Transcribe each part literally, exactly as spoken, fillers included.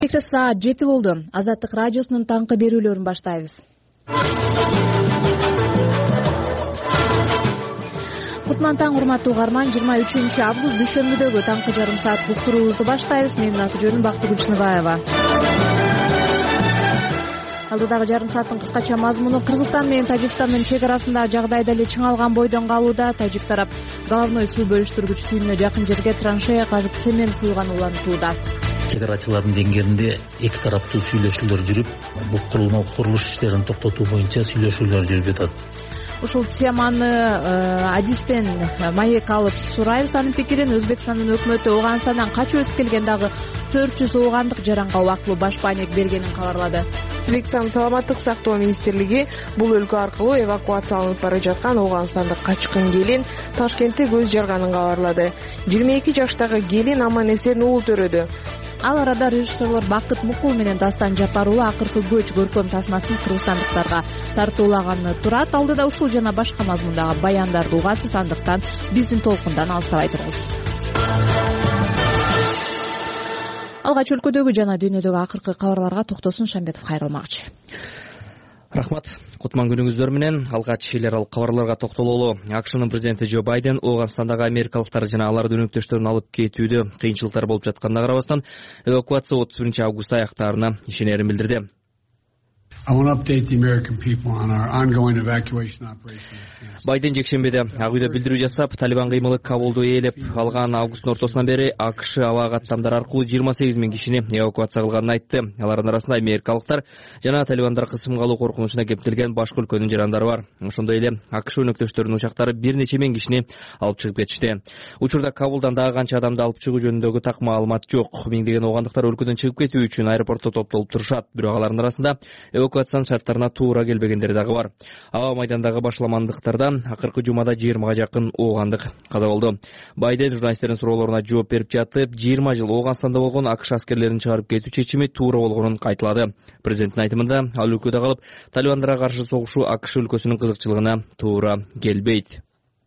Саат жети болду. Азаттык радиосунун таңкы берүүлөрүн баштайбыз. Кутман таң, урматтуу угарман. жыйырма үчүнчү август дүйшөмбүдөгү таңкы жарым саат уктуруубузду баштайбыз. Менин аты жөнүм Бактыгүл Чыныбаева. Алдыдагы жарым сааттын кыскача мазмуну: Кыргызстан менен Тажикстандын чек арасындагы жагдай деле чыңалган бойдон калууда. Тажик тарап головной суу бөлүштүргүч түйүнүнө жакын жерге траншея казып цемент куйган улантууда. Чек арачылардын деңгээлинде эки тараптуу сүйлөшүүлөр жүрүп, бул курулуш иштерин токтотуу боюнча сүйлөшүүлөр жүрүп жатат. Ушул теманы адистен маек алып сурайбыз. Анын пикирин Өзбекстандын өкмөтү Ооганстандан качып өтүп келген дагы төрт жүз оогандык жаранга убактылуу баш маек бергенин кабарлады. Өзбекстан саламаттык сактоо министрлиги бул өлкө аркылуу эвакуацияланып бара жаткан ооганстандык качкын келин Ташкентте көз жарганын кабарлады. жыйырма эки жаштагы келин аман эсен уулу төрөдү. Ал арада режиссерлор Бакыт Мукул менен Дастан Жапарулу акыркы көч көркөм тасмасын кыргызстандыктарга тартуулаганы турат. Алдыда ушул жана башка мазмундагы баяндарды угасыз, андыктан биздин толкундан алыстабай туруңуз. Алгач өлкөдөгү жана дүйнөдөгү акыркы кабарларга Токтосун Шамбетов кайрылмакчы. Рахмат. Кутман күнүңүздөр менен алгач эл аралык кабарларга токтололу. АКШнын президенти Джо Байден Ооганстандагы америкалыктар жана алардын өнөктөштөрүн алып кетүүдө кыйынчылыктар болуп жатканына карабастан эвакуация отуз биринчи август аяктаарына ишенерин билдирди. Байден жекшембиде Ак үйдө билдирүү жасап, Талибан кыймылы Кабулду ээлеп алган августтун ортосунан бери АКШ аба каттамдары аркылуу жыйырма сегиз миң кишини эвакуация кылганын айтты. Алардын арасында америкалыктар жана талибандар кысымга алуу коркунучуна кептелген башка өлкөнүн жарандары бар. Ошондой эле АКШ өнөктөштөрүнүн учактары бир нече миң кишини алып чыгып кетишти. Учурда Кабулдан дагы канча адамды алып чыгуу жөнүндөгү так маалымат жок. Миңдеген оогандыктар өлкөдөн чыгып кетүү үчүн аэропортто топтолуп турушат. Бирок алардын арасында эвакуациянын шарттарына туура келбегендери дагы бар. Аба майдандагы башламандыктардан акыркы жумада жыйырмага жакын оогандык каза болду. Байден журналисттердин суроолоруна жооп берип жатып, жыйырма жыл Ооганстанда болгон АКШ аскерлерин чыгарып кетүү чечими туура болгонун кайталады. Президенттин айтымында, ал өлкөдө калып талибандарга каршы согушуу АКШ өлкөсүнүн кызыкчылыгына туура келбейт.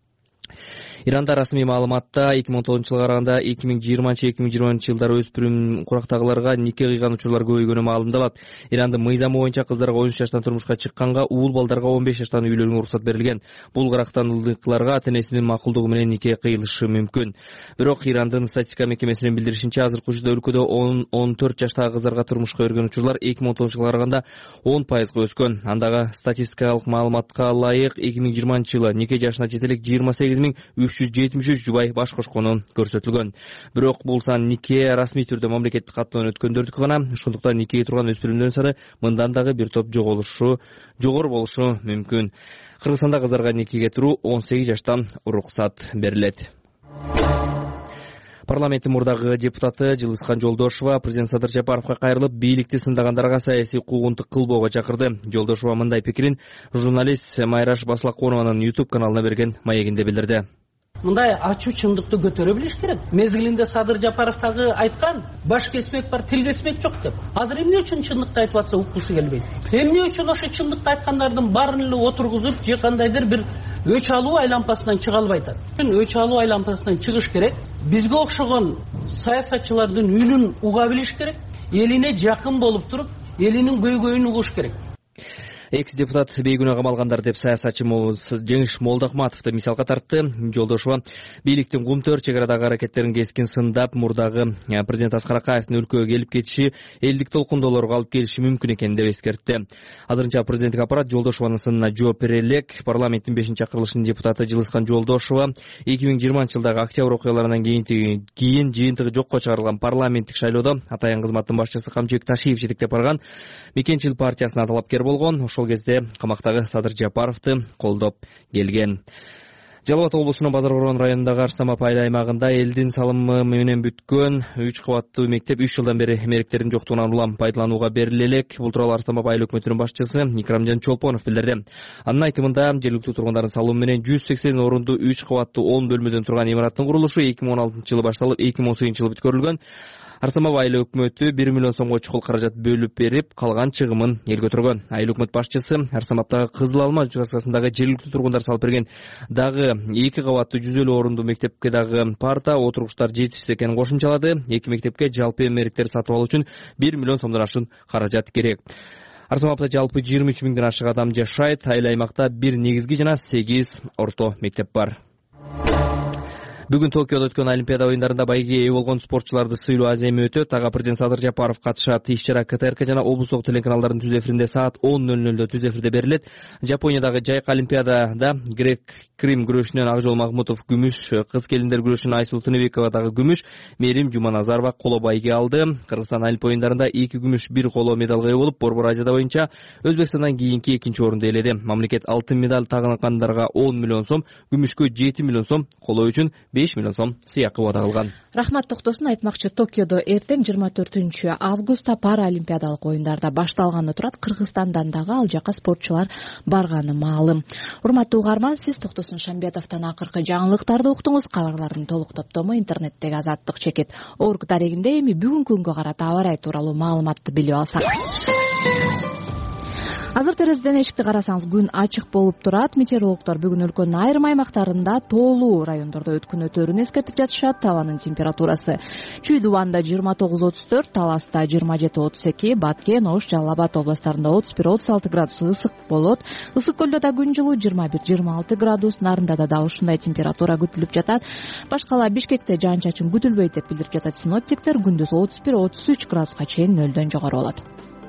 Иранда расмий маалыматта эки миң он тогузунчу жылга караганда эки миң жыйырманчы эки миң жыйырма биринчи жылдары өспүрүм курактагыларга нике кыйган учурлар көбөйгөнү маалымдалат. Ирандын мыйзамы боюнча кыздарга он үч жаштан турмушка чыкканга, уул балдарга он беш жаштан үйлөнүүгө уруксат берилген. Бул кырактандыкларга ата-энесинин макулдугу менен нике кыйылышы мүмкүн. Бирок Ирандын статистика мекемесинин билдиришинче, азыркы учурда өлкөдө он он төрт жаштагы кыздарга турмушка берген учурлар эки миң он тогузунчу жылга караганда он пайызга өскөн. Андагы статистикалык маалыматка ылайык эки миң жыйырманчы жылы нике жашына жетелик жыйырма сегиз миң үч жүз жетимиш үч жубай баш кошкону көрсөтүлгөн. Бирок бул сан нике расмий түрдө мамлекеттик каттоон өткөндөрдүкү гана. Ошондуктан никеге турган өспүрүмдөрдүн саны мындан дагы бир топ жоголушу жогору болушу мүмкүн. Кыргызстанда кыздарга никеге туруу он сегиз жаштан уруксат берилет. Парламенттин мурдагы депутаты Жылыскан Жолдошова президент Садыр Жапаровго кайрылып, бийликти сындагандарга саясий куугунтук кылбоого чакырды. Жолдошова мындай пикирин журналист Майраш Баслаконованын YouTube каналына берген маегинде билдирди. Мындай ачуу чындыкты көтөрө билиш керек. Мезгилинде Садыр Жапаров дагы айткан, баш кесмек бар, тил кесмек жок деп. Азыр эмне үчүн чындыкты айтып атса уккусу келбейт? Эмне үчүн ошо чындыкты айткандардын баарын эле отургузуп, же кандайдыр бир өч алуу айлампасынан чыга албай атат? Өч алуу айлампасынан чыгыш керек. Бизге окшогон саясатчылардын үнүн уга билиш керек. Элине жакын болуп туруп, элинин көйгөйүн угуш керек. Экс-депутат бейгүнаа камалгандар деп саясатчы Жеңиш Молдохматовду мисалга тартты. Жолдошова бийликтин кумтөр чек арадагы аракеттерин кескин сындап, мурдагы президент Аскар Акаевдин өлкөгө келип кетиши элдик толкундоолорго алып келиши мүмкүн экен деп эскертти. Азырынча президенттик аппарат Жолдошованын сынына жооп бере элек. Парламенттин бешинчи акырылышынын депутаты Жылыскан Жолдошова эки миң жыйырманчы жылдагы октябрь окуяларынан кийин кийин жыйынтыгы жокко чыгарылган парламенттик шайлоодо атайын кызматтын башчысы Камчыбек Ташиев жетектеп барган Мекенчил партиясына талапкер болгон. Ошол кезде камактагы Садыр Жапаровду колдоп келген. Жалал Абад облусунун Базар Корон районундагы Арстамап айыл аймагында элдин салымы менен бүткөн үч кабаттуу мектеп үч жылдан бери эмеректердин жоктугунан улам пайдаланууга бериле элек. Бул тууралуу Арстамап айыл өкмөтүнүн башчысы Икрамжан Чолпонов билдирди. Анын айтымында, жергиликтүү тургундардын салымы менен жүз сексен орунду үч кабаттуу он бөлмөдөн турган имараттын курулушу эки миң он алтынчы жылы башталып, эки миң он сегизинчи жылы бүткөрүлгөн. Арсамов айыл өкмөтү бир миллион сомго чукул каражат бөлүп берип, калган чыгымын элге өтөргөн. Айыл өкмөт башчысы Арсамовдагы Кызыл Алма участкасындагы жергиликтүү тургундар салып берген дагы эки кабаттуу жүз элүү орундуу мектепке дагы парта, отургучтар жетишсиз экенин кошумчалады. Эки мектепке жалпы эмеректер сатып алуу үчүн бир миллион сомдон ашуун каражат керек. Арсамовдо жалпы жыйырма үч миңден ашык адам жашайт. Айыл аймакта бир негизги жана сегиз орто мектеп бар. Бүгүн Токиодо өткөн Олимпиада оюндарында байге ээ болгон спортчуларды сыйлоо аземи өтөт. Ага президент Садыр Жапаров катышат. Иш-чара КТРК жана облустук телеканалдардын түз эфиринде саат он ноль нольдо түз эфирде берилет. Жапониядагы жайкы Олимпиадада грек-крим күрөшүнөн Акжол Махмутов күмүш, кыз келиндер күрөшүнөн Айсул Тыныбекова дагы күмүш, Мерим Жуманазарова коло байге алды. Кыргызстан Олимпиада оюндарында эки күмүш, бир коло медалга ээ болуп, Борбор Азияда боюнча Өзбекстандан кийинки экинчи орунду ээледи. Мамлекет алтын медаль тагынгандарга он миллион сом, күмүшкө жети миллион сом, коло үчүн беш миллион сом сыйакы вада кылган. Рахмат Токтосун. Айтмакчы, Токиодо эртең жыйырма төртүнчү августта параолимпиадалык оюндарда башталганы турат. Кыргызстандан дагы ал жака спортчулар барганы маалым. Урматтуу угарман, сиз Токтосун Шамбетовдон акыркы жаңылыктарды уктуңуз. Кабарлардын толук топтому интернеттеги Азаттык чекит орг дарегинде. Эми бүгүнкү күнгө карата аба ырайы тууралуу маалыматты билип алсак. Азыр терезеден эшикти карасаңыз, күн ачык болуп турат. Метеорологдор бүгүн өлкөнүн айрым аймактарында тоолуу райондордо өткөн өтөрүн эскертип жатышат. Абанын температурасы Чүй-Дубанда жыйырма тогуз отуз төрт, Таласта жыйырма жети отуз эки, Баткен, Ош, Жалал Абад областарында отуз бир отуз алты градус ысык болот. Ысык көлдө да күн жылуу жыйырма бир жыйырма алты градус, Нарында да дал ушундай температура күтүлүп жатат. Башкала Бишкекте жаан-чачын күтүлбөйт деп билдирип жатат синоптиктер. Күндүз отуз бир отуз үч градуска чейин нөлдөн жогору болот.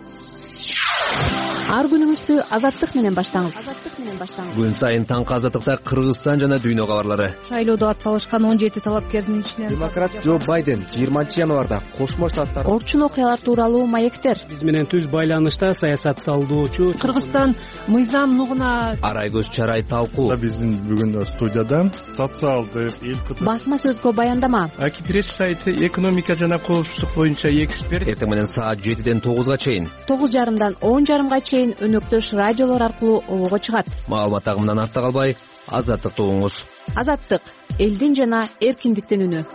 Ар күнүңүздү Азаттык менен баштаңыз. Азаттык менен баштаңыз. Күн сайын таңкы Азаттыкта Кыргызстан жана дүйнө кабарлары. Шайлоодо атсалышкан он жети талапкердин ичинен демократ Джо Байден жыйырманчы январда кошмо штаттар Орчун окуялар тууралуу маектер. Биз менен түз байланышта саясатталуучу Кыргызстан мыйзам нугуна Арай көз чарай талкуу. Биздин бүгүн студияда социалдык эл басма сөзгө баяндама. Аки пресс сайты экономика жана коопсуздук боюнча эксперт. Эртең менен саат жетиден тогузга чейин, тогуз жарымдан он жарымга чейин өнөктөш радиолор аркылуу обого чыгат. Маалымат агымынан артта калбай, Азаттыкты угуңуз. Азаттык — элдин жана эркиндиктин үнү.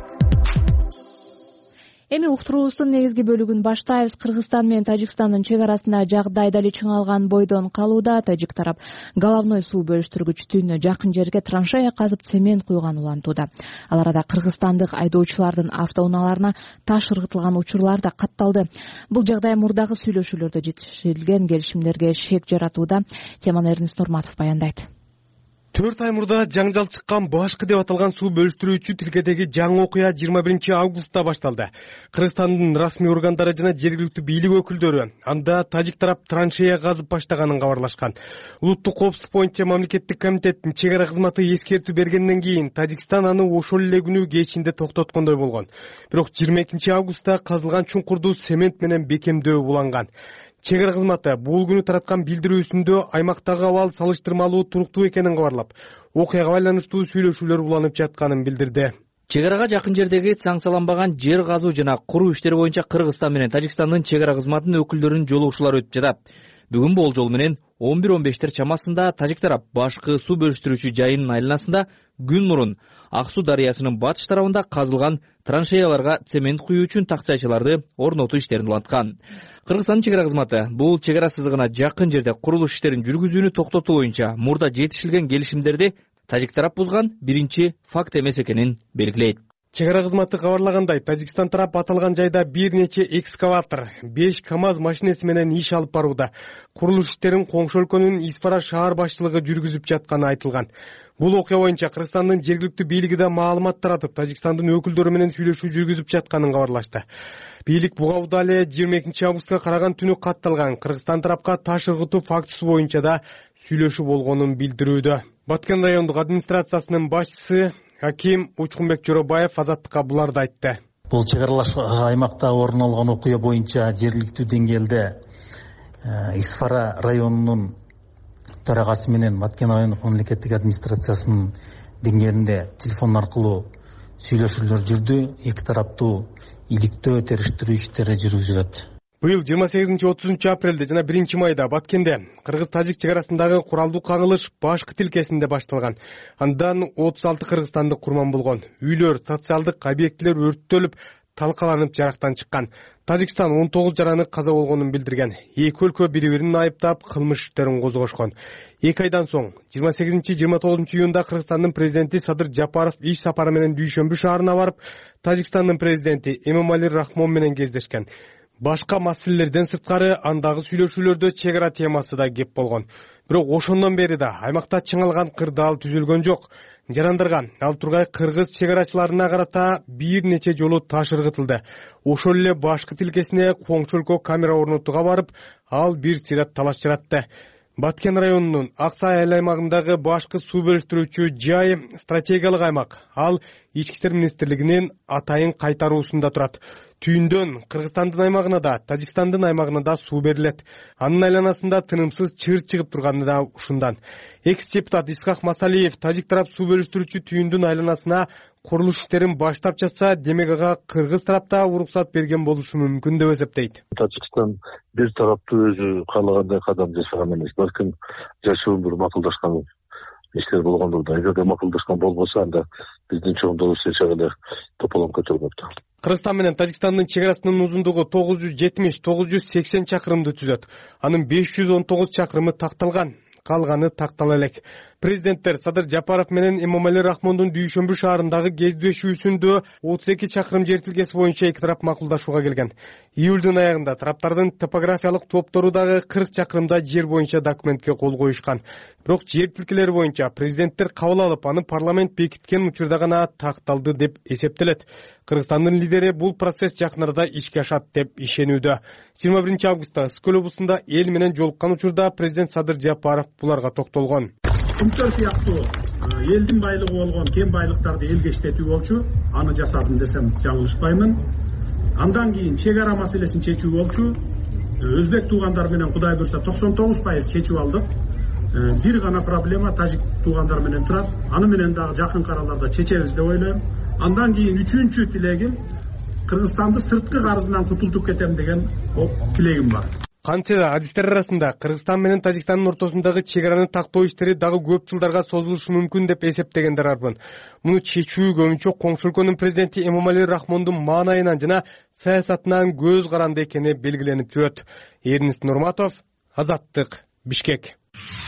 Эми уктуруубуздун негизги бөлүгүн баштайбыз. Кыргызстан менен Тажикстандын чек арасында жагдай дали чыңалган бойдон калууда. Тажик тарап головной суу бөлүштүргүч түбүнө жакын жерге траншея казып цемент куйган улантууда. Ал арада кыргызстандык айдоочулардын автоунааларына таш ыргытылган учурлар да катталды. Бул жагдай мурдагы сүйлөшүүлөрдө жетишилген келишимдерге шек жаратууда. Теманы Эрнест Нурматов баяндайт. төрт ай мурда жаңжал чыккан башкы деп аталган суу бөлүштүрүүчү тилкедеги жаңы окуя жыйырма биринчи августта башталды. Кыргызстандын расмий органдары жана жергиликтүү бийлик өкүлдөрү анда тажик тарап траншея казып баштаганын кабарлашкан. Улуттук коопсуздук боюнча мамлекеттик комитеттин чек ара кызматы эскертүү бергенден кийин Тажикстан аны ошол эле күнү кечинде токтоткондой болгон. Бирок жыйырма экинчи августта казылган чуңкурду цемент менен бекемдөө уланган. Чек ара кызматы бул күнү тараткан билдирүүсүндө аймактагы абал салыштырмалуу туруктуу экенин кабарлап, окуяга байланыштуу сүйлөшүүлөр уланып жатканын билдирди. Чек арага жакын жердеги санкцияланбаган жер казуу жана куруу иштери боюнча Кыргызстан менен Тажикстандын чек ара кызматынын өкүлдөрүнүн жолугушуулары өтүп жатат. Бүгүн болжол менен он бир он бештер чамасында Тажик тарап башкы суу бөлүштүрүүчү жайынын айланасында күн мурун Ак суу дарыясынын батыш тарабында казылган траншеяларга цемент куюу үчүн такчайчаларды орнотуу иштерин уланткан. Кыргызстандын чек ара кызматы бул чек ара сызыгына жакын жерде курулуш иштерин жүргүзүүнү токтотуу боюнча мурда жетишилген келишимдерди Тажик тарап бузган биринчи факт эмес экенин белгилейт. Чек ара кызматы кабарлагандай, Тажикстан тарап аталган жайда бир нече экскаватор, беш КАМАЗ машинеси менен иш алып барууда. Курулуш иштерин коңшу өлкөнүн Исфара шаар башчылыгы жүргүзүп жатканы айтылган. Бул окуя боюнча Кыргызстандын жергиликтүү бийлиги да маалымат таратып, Тажикстандын өкүлдөрү менен сүйлөшүү жүргүзүп жатканын кабарлашты. Бийлик буга Удале жыйырма экинчи августка караган түнү катталган Кыргызстан тарапка таш ыргытуу фактысы боюнча да сүйлөшүү болгонун билдирүүдө. Баткен райондук администрациясынын башчысы Аким Учкунбек Жоробаев Азаттыкка буларды айтты. Бул чек аралаш аймакта орун алган окуя боюнча жергиликтүү деңгээлде Исфара районунун төрагасы менен Баткен райондук мамлекеттик администрациясынын деңгээлинде телефон аркылуу сүйлөшүүлөр жүрдү. Эки тараптуу иликтөө териштирүү иштери жүргүзүлөт. Быйыл жыйырма сегизинчи отузунчу апрелде жана биринчи майда Баткенде кыргыз-тажик чек арасындагы куралдуу кагылыш башкы тилкесинде башталган. Андан отуз алты кыргызстандык курман болгон. Үйлөр, социалдык объектилер өрттөлүп, талкаланып жарактан чыккан. Тажикстан он тогуз жараны каза болгонун билдирген. Эки өлкө бири-бирин айыптап кылмыш иштерин козгошкон. Эки айдан соң жыйырма сегизинчи жыйырма тогузунчу июнда Кыргызстандын президенти Садыр Жапаров иш сапары менен Дүйшөмбү шаарына барып, Тажикстандын президенти Эмомали Рахмон менен кездешкен. Башка маселелерден сырткары андагы сүйлөшүүлөрдө чек ара темасы да кеп болгон. Бирок ошондон бери да аймакта чыңалган кырдаал түзүлгөн жок. Жарандарга ал тургай кыргыз чек арачыларына карата бир нече жолу таш ыргытылды. Ошол эле башкы тилкесине коңшу өлкө камера орнотууга барып, ал бир сыйрат талаш жаратты. Баткен районунун Аксай айыл аймагындагы башкы суу бөлүштүрүүчү жай стратегиялык аймак. Ал Ички иштер министрлигинин атайын кайтаруусунда турат. Түйүндөн Кыргызстандын аймагына да, Тажикстандын аймагына да суу берилет. Анын айланасында тынымсыз чыр чыгып турганы да ушундан. Экс-депутат Исхак Масалиев тажик тарап суу бөлүштүрүүчү түйүндүн айланасына курулуш иштерин баштап жатса, демек ага кыргыз тарапта уруксат берген болушу мүмкүн деп эсептейт. Тажикстан бир тараптуу өзү каалагандай кадам жасаган эмес, балким жашуун бир макулдашкан иштер болгондур да. Эгерде макулдашкан болбосо, анда биздин чоңдорубуз эч жагы тополоң көтөрбөптү. Кыргызстан менен Тажикстандын чек арасынын узундугу тогуз жүз жетимиш — тогуз жүз сексен чакырымды түзөт. Анын беш жүз он тогуз чакырымы такталган, калганы тактала элек. Президенттер Садыр Жапаров менен Эмомали Рахмондун Дүйшөмбү шаарындагы кездешүүсүндө отуз эки чакырым жер тилкеси боюнча эки тарап макулдашууга келген. Июлдун аягында тараптардын топографиялык топтору дагы кырк чакырымда жер боюнча документке кол коюшкан. Бирок жер тилкелери боюнча президенттер кабыл алып, аны парламент бекиткен учурда гана такталды деп эсептелет. Кыргызстандын лидери бул процесс жакын арада ишке ашат деп ишенүүдө. жыйырма биринчи августта Скөл облусунда эл менен жолуккан учурда президент Садыр Жапаров буларга токтолгон. Күмтөр сыяктуу элдин байлыгы болгон кен байлыктарды элге иштетүү болчу, аны жасадым десем жаңылышпаймын. Андан кийин чек ара маселесин чечүү болчу. Өзбек туугандар менен Кудай буйрса токсон тогуз пайыз чечип алдык. Бир гана проблема тажик туугандар менен турат. Аны менен дагы жакын араларда чечебиз деп ойлойм. Андан кийин үчүнчү тилегим Кыргызстанды сырткы карызынан кутултуп кетем деген тилегим бар. Кантсе да адистер арасында Кыргызстан менен Тажикстандын ортосундагы чек араны тактоо иштери дагы көп жылдарга созулушу мүмкүн деп эсептегендер арбын. Муну чечүү көбүнчө коңшу өлкөнүн президенти Эмомали Рахмондун маанайынан жана саясатынан көз каранды экени белгиленип жүрөт. Эрнест Нурматов, Азаттык, Бишкек.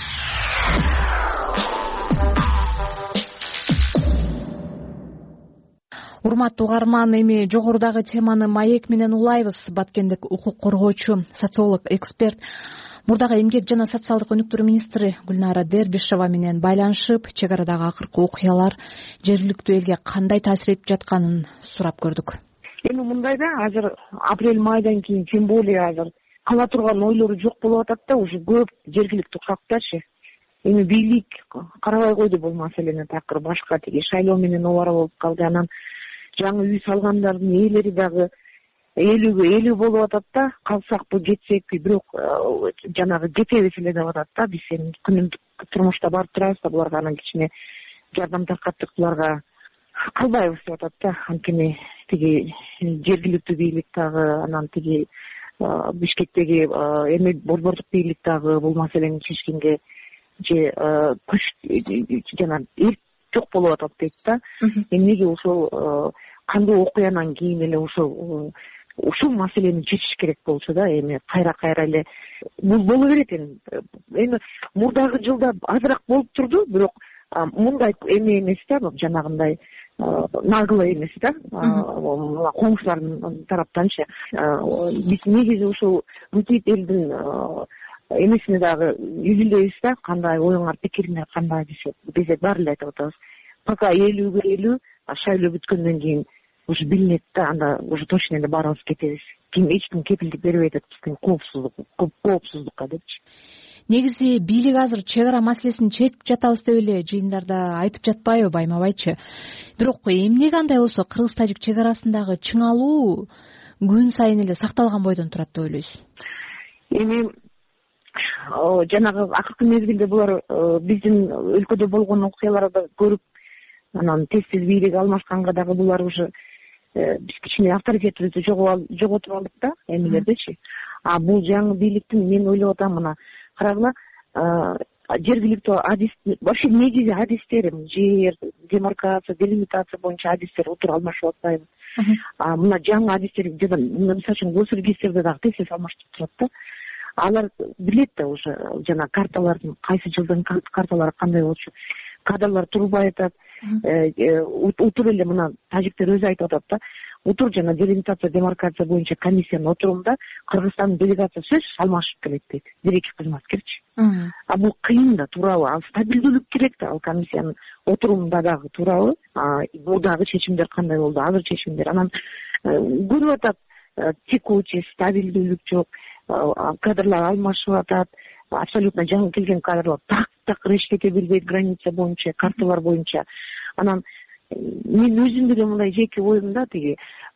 Урматтуу угарман, эми жогорудагы теманы маек менен улайбыз. Баткендик укук коргоочу, социолог, эксперт, мурдагы эмгек жана социалдык өнүктүрүү министри Гүлнара Дербишева менен байланышып, чек арадагы акыркы окуялар жергиликтүү элге кандай таасир этип жатканын сурап көрдүк. Эми мындай да, азыр апрель майдан кийин тем более азыр кала турган ойлору жок болуп атат да, уже көп жергиликтүү калктачы. Эми бийлик карабай койду бул маселени, такыр башка тиги шайлоо менен обара болуп калды. Анан жаңы үй салгандардын ээлери дагы элүүгө элүү болуп атат да, калсакпы жетсекпи, бирок жанагы жетебиз эле деп атат да. Биз эми күнүмдүк турмушта барып турабыз да, буларга анан кичине жардам таркаттык, буларга кылбайбыз деп атат да. Анткени тиги жергиликтүү бийлик дагы, анан тиги Бишкектеги эми борбордук бийлик дагы бул маселени чечкенге же күч жана эрк жок болуп атат дейт да. Эмнеге ошол кандуу окуянан кийин эле ошол ушул маселени чечиш керек болчу да. Эми кайра кайра эле бул боло берет. Эми мурдагы жылда азыраак болуп турду, бирок мындай эме эмес да, жанагындай нагылы эмес да, коңшулардын тараптанчы. Биз негизи ушул мынтип элдин эмесине дагы изилдейбиз да, кандай оюңар, пикириңер кандай десе, биз баары эле айтып атабыз. Пока элүүгө элүү, шайлоо бүткөндөн кийин уже билинет да, анда уже точно эле баарыбыз кетебиз. Ким эч ким кепилдик бербей атат биздин коопсуздук, коопсуздукка депчи. Негизи бийлик азыр чек ара маселесин чечип жатабыз деп эле жыйындарда айтып жатпайбы, Баймабайчы? Бирок эмнеге андай болсо кыргыз-тажик чек арасындагы чыңалуу күн сайын эле сакталган бойдон турат деп ойлойсуз? Эми жанагы акыркы мезгилде булар биздин өлкөдө болгон окуяларды көрүп, анан тез-тез бийлик алмашканга дагы булар уже биз кичине авторитетибизди жоготуп алдык да, эмилердечи. А бул жаңы бийликтин мен ойлоп атам, мына карагыла, жергиликтүү адис вообще негизи адистер жер демаркация делимитация боюнча адистер отуруп алмашып атпайбы. Мына жаңы адистер жана мисалы үчүн госрегистрде дагы тез алмаштырып турат да. Алар билет да уже жана карталардын кайсы жылдын карталары кандай болчу, кадрлар турбай атат. Утур эле мына тажиктер өзү айтып атат да. Утур жана делимитация демаркация боюнча комиссиянын отурумунда Кыргызстандын делегациясы сөзсүз алмашып келет дейт. Бир эки кызматкерчи. А бул кыйын да, туурабы? Ал стабилдүүлүк керек да, ал комиссиянын отурумунда дагы туурабы? Мурдагы чечимдер кандай болду? Азыр чечимдер. Анан көрүп атат, текучий, стабилдүүлүк жок, кадрлар алмашып атат. Абсолютно жаңы келген кадрлар так такыр эчтеке билбейт граница боюнча, карталар боюнча. Анан мен өзүм деле мындай жеке оюмда тиги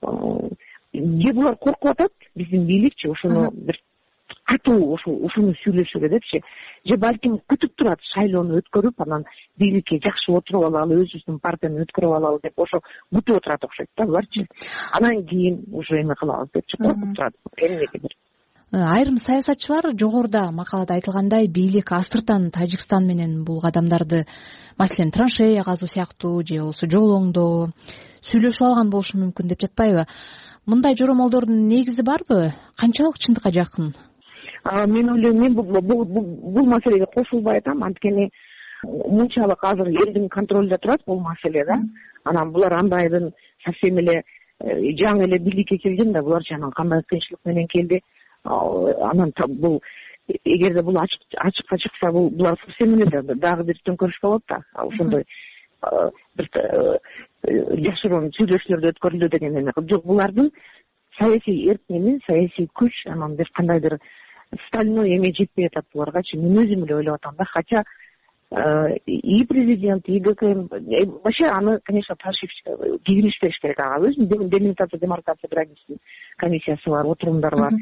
же булар коркуп атат, биздин бийликчи ошону бир катуу ушуну сүйлөшүүгө депчи, же балким күтүп турат шайлоону өткөрүп, анан бийликке жакшы отуруп алалы, өзүбүздүн партияны өткөрүп алалы деп ошо күтүп отурат окшойт да буларчы. Анан кийин уже эме кылабыз депчи коркуп турат. Эмнеге бир айрым саясатчылар жогоруда макалада айтылгандай бийлик астыртан Тажикстан менен бул кадамдарды, маселен траншея казуу сыяктуу же болбосо жол оңдоо сүйлөшүп алган болушу мүмкүн деп жатпайбы? Мындай жоромолдордун негизи барбы? Канчалык чындыкка жакын? Мен ойлойм, мен бул маселеге кошулбай атам, анткени мынчалык азыр элдин контролунда турат бул маселе да. Анан булар андайдын совсем эле жаңы эле бийликке келген да, булар анан кандай кыйынчылык менен келди. Анан бул эгерде бул ачыкка чыкса, бул булар совсем эле дагы бир төңкөрүш болот да. Ошондой бир жашыруун сүйлөшүүлөрдү өткөрүлдү деген эме жок. Булардын саясий эркини, саясий күч, анан бир кандайдыр стальной эме жетпей атат буларгачы. Мен өзүм эле ойлоп атам да, хотя и президент, и ГКМ вообще аны, конечно, ташып кийгилиш бериш керек. Ага өзүнүн делимитация демаркация границасынын комиссиясы бар, отурумдар бар.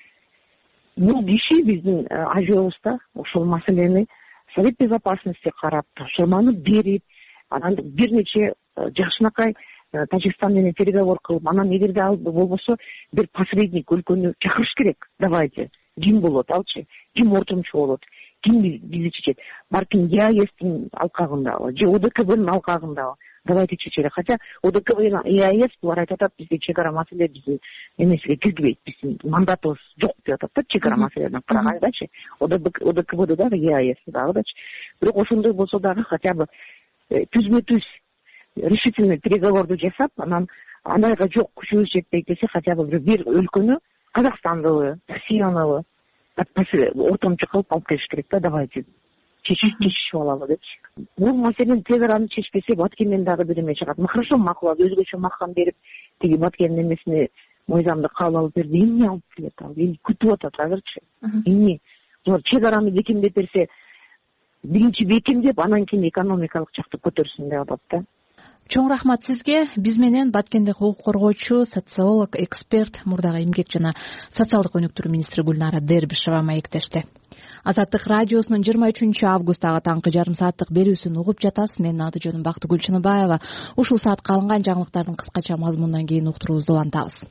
Бул киши биздин ажыбызда ошол маселени Совет Безопасности карап, тапшырманы берип, анан бир нече жакшынакай Тажикстан менен переговор кылып, анан эгерде ал болбосо бир посредник өлкөнү чакырыш керек. Давайте, ким болот алчы, ким ортомчу болот, ким бизди чечет? Балким ЕАЭСтин алкагындабы же ОДКБнын алкагындабы? Давайте чечели. Хотя ОДКБ жана ЕАЭС булар айтып атат, бизде чек ара маселе биздин эмесиге кирбейт, биздин мандатыбыз жок деп атат да, чек ара маселеден карагандачы. ОДКБда дагы ЕАЭСте дагы дачы. Бирок ошондой болсо дагы хотя бы түзмө түз решительный переговорду жасап, анан андайга жок күчүбүз жетпейт десе, хотя бы бир өлкөнү, Казакстандыбы, Россияныбы ортомчу кылып алып келиш керек да. Давайте чечишип алалы депчи. Бул маселени тез араны чечпесе, Баткенден дагы бир эме чыгат. Хорошо, макулат, өзгөчө макам берип, тиги Баткендин эмесине мыйзамды кабыл алып берди. Эмне алып келет ал? Эл күтүп атат азырчы. Эмне? Булар чек араны бекемдеп берсе, биринчи бекемдеп, анан кийин экономикалык жакты көтөрсүн деп атат да. Чоң рахмат сизге. Биз менен Баткендик укук коргоочу, социолог, эксперт, мурдагы эмгек жана социалдык өнүктүрүү министри Гүлнара Дербишева маектешти. Азаттык радиосунун жыйырма үчүнчү августтагы таңкы жарым сааттык берүүсүн угуп жатасыз. Менин аты жөнүм Бактыгүл Чыныбаева. Ушул саатка алынган жаңылыктардын кыскача мазмунунан кийин уктуруубузду улантабыз.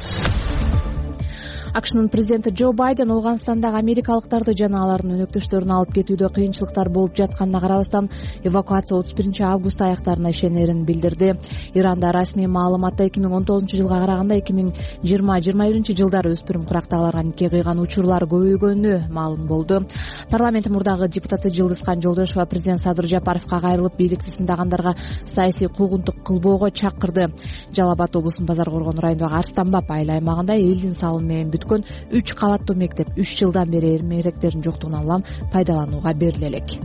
АКШнын президенти Джо Байден Ооганстандагы америкалыктарды жана алардын өнөктөштөрүн алып кетүүдө кыйынчылыктар болуп жатканына карабастан эвакуация отуз биринчи август аяктарына ишенерин билдирди. Иранда расмий маалыматта эки миң он тогузунчу жылга караганда эки миң жыйырма жыйырма биринчи жылдары өспүрүм курактагыларга нике кыйган учурлар көбөйгөнү маалым болду. Парламент мурдагы депутаты Жылдызкан Жолдошова президент Садыр Жапаровго кайрылып, бийликти сындагандарга саясий куугунтук кылбоого чакырды. Жалал Абад облусунун Базар Коргон районундагы Арстанбап айыл аймагында элдин салымы менен бүткөн үч кабаттуу мектеп үч жылдан бери эрмеректердин жоктугунан улам пайдаланууга бериле элек.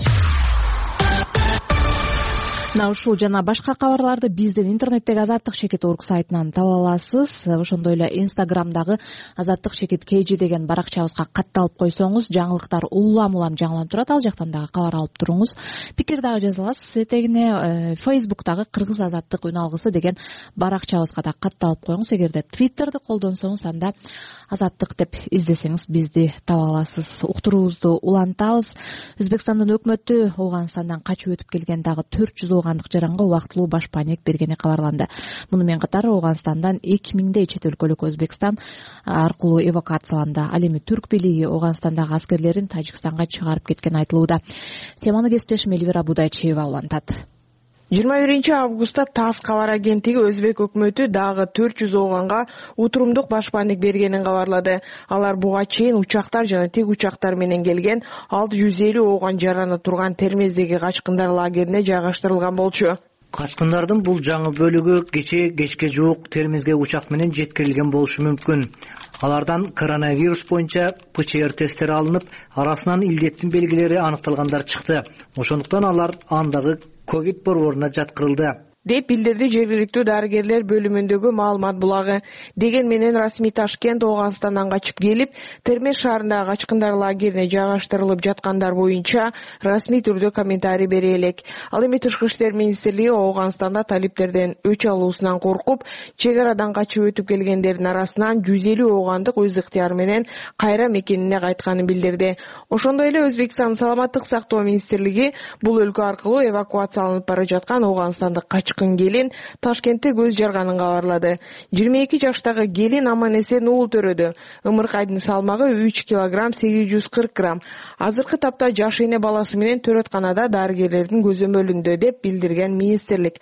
Мына ушул жана башка кабарларды биздин интернеттеги Азаттык Шекет орг сайтынан таба аласыз. Ошондой эле Инстаграмдагы Азаттык Шекет kg деген баракчабызга катталып койсоңуз, жаңылыктар улам улам жаңыланып турат. Ал жактан дагы кабар алып туруңуз. Пикир дагы жаза аласыз. Этегине Фейсбуктагы Кыргыз Азаттык үн алгысы деген баракчабызга да катталып коюңуз. Эгерде Твиттерди колдонсоңуз, анда Азаттык деп издесеңиз бизди таба аласыз. Уктуруубузду улантабыз. Өзбекстандын өкмөтү Ооганстандан качып өтүп келген дагы төрт жүз туулгандык жаранга убактылуу баш паек бергени кабарланды. Муну менен катар Ооганстандан эки миңдей чет өлкөлүк Өзбекстан аркылуу эвакуацияланды. Ал эми түрк бийлиги Ооганстандагы аскерлерин Тажикстанга чыгарып кеткени айтылууда. Теманы кесиптешим Эльвира Будайчиева улантат. жыйырма биринчи августта ТАСС кабар агенттиги Өзбек өкмөтү дагы төрт жүз ооганга утурумдук баш паек бергенин кабарлады. Алар буга чейин учактар жана тик учактар менен келген алты жүз элүү ооган жараны турган Термездеги качкындар лагерине жайгаштырылган болчу. Качкындардын бул жаңы бөлүгү кечээ кечке жуук Термизге учак менен жеткирилген болушу мүмкүн. Алардан коронавирус боюнча ПЧР тесттери алынып, арасынан илдеттин белгилери аныкталгандар чыкты. Ошондуктан алар андагы ковид борборуна жаткырылды деп билдирди жергиликтүү дарыгерлер бөлүмүндөгү маалымат булагы. Деген менен расмий Ташкент Ооганстандан качып келип, Термез шаарындагы качкындар лагерине жайгаштырылып жаткандар боюнча расмий түрдө комментарий бере элек. Ал эми Тышкы иштер министрлиги Ооганстанда талиптерден өч алуусунан коркуп, чек арадан качып өтүп келгендердин арасынан жүз элүү оогандык өз ыктыяры менен кайра мекенине кайтканын билдирди. Ошондой эле Өзбекстан саламаттык сактоо министрлиги бул өлкө аркылуу эвакуацияланып бара жаткан Ооганстандык качкын келин Ташкентте көз жарганын кабарлады. жыйырма эки жаштагы келин аман эсен уул төрөдү. Ымыркайдын салмагы үч килограмм сегиз жүз кырк грамм. Азыркы тапта жаш эне баласы менен төрөтканада дарыгерлердин көзөмөлүндө деп билдирген министрлик.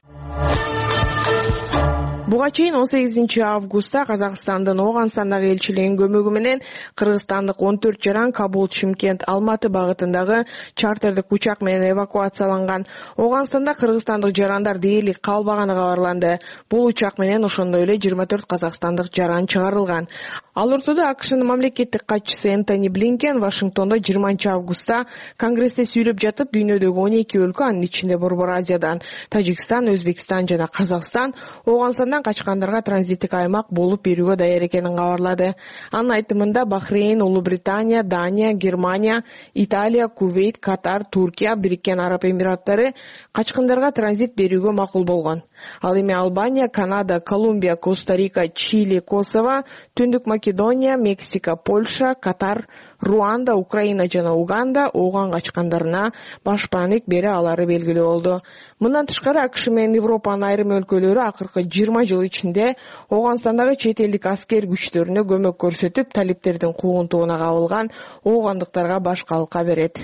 Буга чейин он сегизинчи августта Казакстандын Ооганстандагы элчилигинин көмөгү менен кыргызстандык он төрт жаран Кабул, Шымкент, Алматы багытындагы чартердик учак менен эвакуацияланган. Ооганстанда кыргызстандык жарандар дээрлик калбаганы кабарланды. Бул учак менен ошондой эле жыйырма төрт казакстандык жаран чыгарылган. Ал ортодо АКШнын мамлекеттик катчысы Энтони Блинкен Вашингтондо жыйырманчы августта Конгрессте сүйлөп жатып, дүйнөдөгү он эки өлкө, анын ичинде Борбор Азиядан Тажикстан, Өзбекстан жана Казакстан Ооганстандан качкандарга транзиттик аймак болуп берүүгө даяр экенин кабарлады. Анын айтымында Бахрейн, Улуу Британия, Дания, Германия, Италия, Кувейт, Катар, Туркия, Бириккен Араб Эмираттары качкындарга транзит берүүгө макул болгон. Ал эми Албания, Канада, Колумбия, Коста-Рика, Чили, Косово, Түндүк Македония, Мексика, Польша, Катар, Руанда, Украина жана Уганда ооган качкандарына баш паек бере алары белгилүү болду. Мындан тышкары АКШ менен Европанын айрым өлкөлөрү акыркы жыйырма жыл ичинде Ооганстандагы чет элдик аскер күчтөрүнө көмөк көрсөтүп, талиптердин куугунтугуна кабылган оогандыктарга баш калка берет.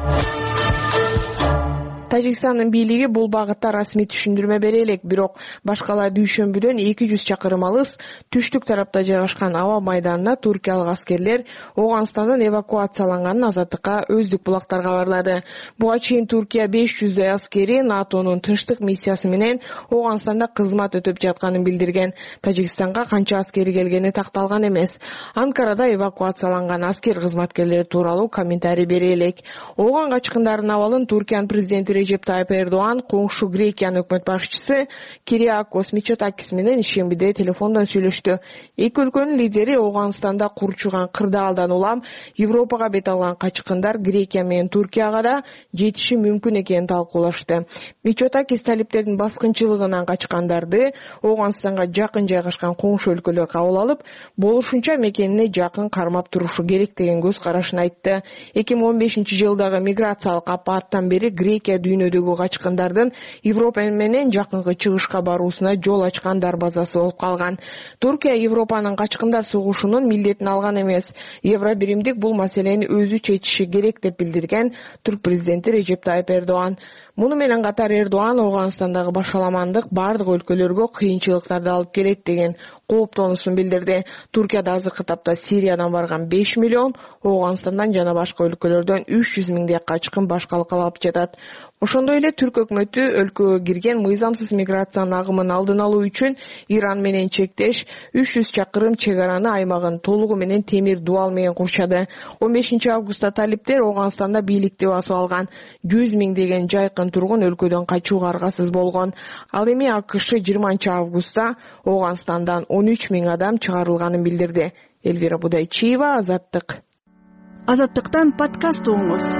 Тажикстандын бийлиги бул багытта расмий түшүндүрмө бере элек, бирок башкала дүйшөмбүдөн эки жүз чакырым алыс түштүк тарапта жайгашкан аба майданына туркиялык аскерлер Ооганстандан эвакуацияланганын Азаттыкка өздүк булактар кабарлады. Буга чейин Туркия беш жүздөй аскери НАТОнун тынчтык миссиясы менен Ооганстанда кызмат өтөп жатканын билдирген. Тажикстанга канча аскери келгени такталган эмес. Анкарада эвакуацияланган аскер кызматкерлери тууралуу комментарий бере элек. Ооган качкындардын абалын Туркиянын президенти Режеп Тайып Эрдоан, коңшу Грекиянын өкмөт башчысы Кириакос Мичотакис менен ишембиде телефондон сүйлөштү. Эки өлкөнүн лидери Ооганстанда курчуган кырдаалдан улам Европага бет алган качкындар Грекия менен Туркияга да жетиши мүмкүн экенин талкуулашты. Мичотакис талиптердин баскынчылыгынан качкандарды Ооганстанга жакын жайгашкан коңшу өлкөлөр кабыл алып, болушунча мекенине жакын кармап турушу керек деген көз карашын айтты. эки миң он бешинчи жылдагы миграциялык апаттан бери Грекия дүйнөдөгү качкындардын Европа менен жакынкы чыгышка баруусуна жол ачкан дарбазасы болуп калган. Туркия Европанын качкындар согушунун милдетин алган эмес. Евробиримдик бул маселени өзү чечиши керек деп билдирген Түрк президенти Режеп Тайып Эрдоан. Муну менен катар Эрдоан Ооганстандагы башаламандык бардык өлкөлөргө кыйынчылыктарды алып келет деген кооптонуусун билдирди. Туркияда азыркы тапта Сириядан барган беш миллион, Ооганстандан жана башка өлкөлөрдөн үч жүз миңдей качкын баш калкалап жатат. Ошондой эле Түрк өкмөтү өлкөгө кирген мыйзамсыз миграциянын агымын алдын алуу үчүн Иран менен чектеш үч жүз чакырым чек араны аймагын толугу менен темир дубал менен курчады. он бешинчи августта талиптер Ооганстанда бийликти басып алган. жүз миңдеген жайкын тургун өлкөдөн качууга аргасыз болгон. Ал эми АКШ жыйырманчы августта Ооганстандан он үч миң адам чыгарылганын билдирди. Эльвира Будайчиева, Азаттык. Азаттыктан подкаст угуңуз.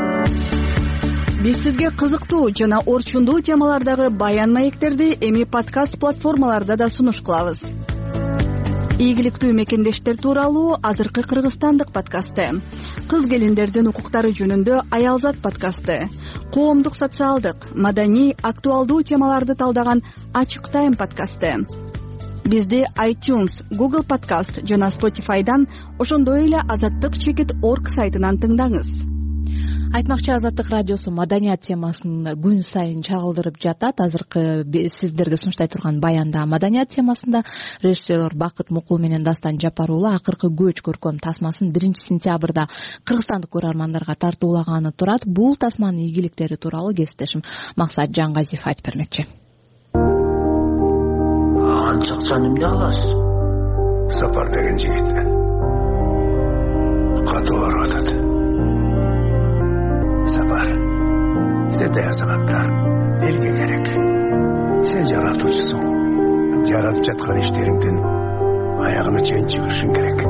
Биз сизге кызыктуу жана орчундуу темалардагы баян маектерди эми подкаст платформаларда да сунуш кылабыз. Ийгиликтүү мекендештер тууралуу азыркы кыргызстандык подкасты, кыз келиндердин укуктары жөнүндө Аялзат подкасты, коомдук, социалдык, маданий, актуалдуу темаларды талдаган Ачык Тайм подкасты. Бизди iTunes, Google Podcast жана Spotify'дан, ошондой эле азаттык чекит орг сайтынан тыңдаңыз. Айтмакчы, Азаттык радиосу маданият темасын күн сайын чагылдырып жатат. Азыркы сиздерге сунуштай турган баянда маданият темасында режиссерлор Бакыт Мукул менен Дастан Жапар уулу акыркы көч көркөм тасмасын биринчи сентябрда кыргызстандык көрөрмандарга тартуулаганы турат. Бул тасманын ийгиликтери тууралуу кесиптешим Максат Жангазиев айтып бермекчи. Анча акчаны эмне аласыз? Сапар деген жигит катуу ооруп атат. Сапар, сенде азаматтар элге керек. Сен жаратуучусуң. Жаратып жаткан иштериңдин аягына чейин чыгышың керек.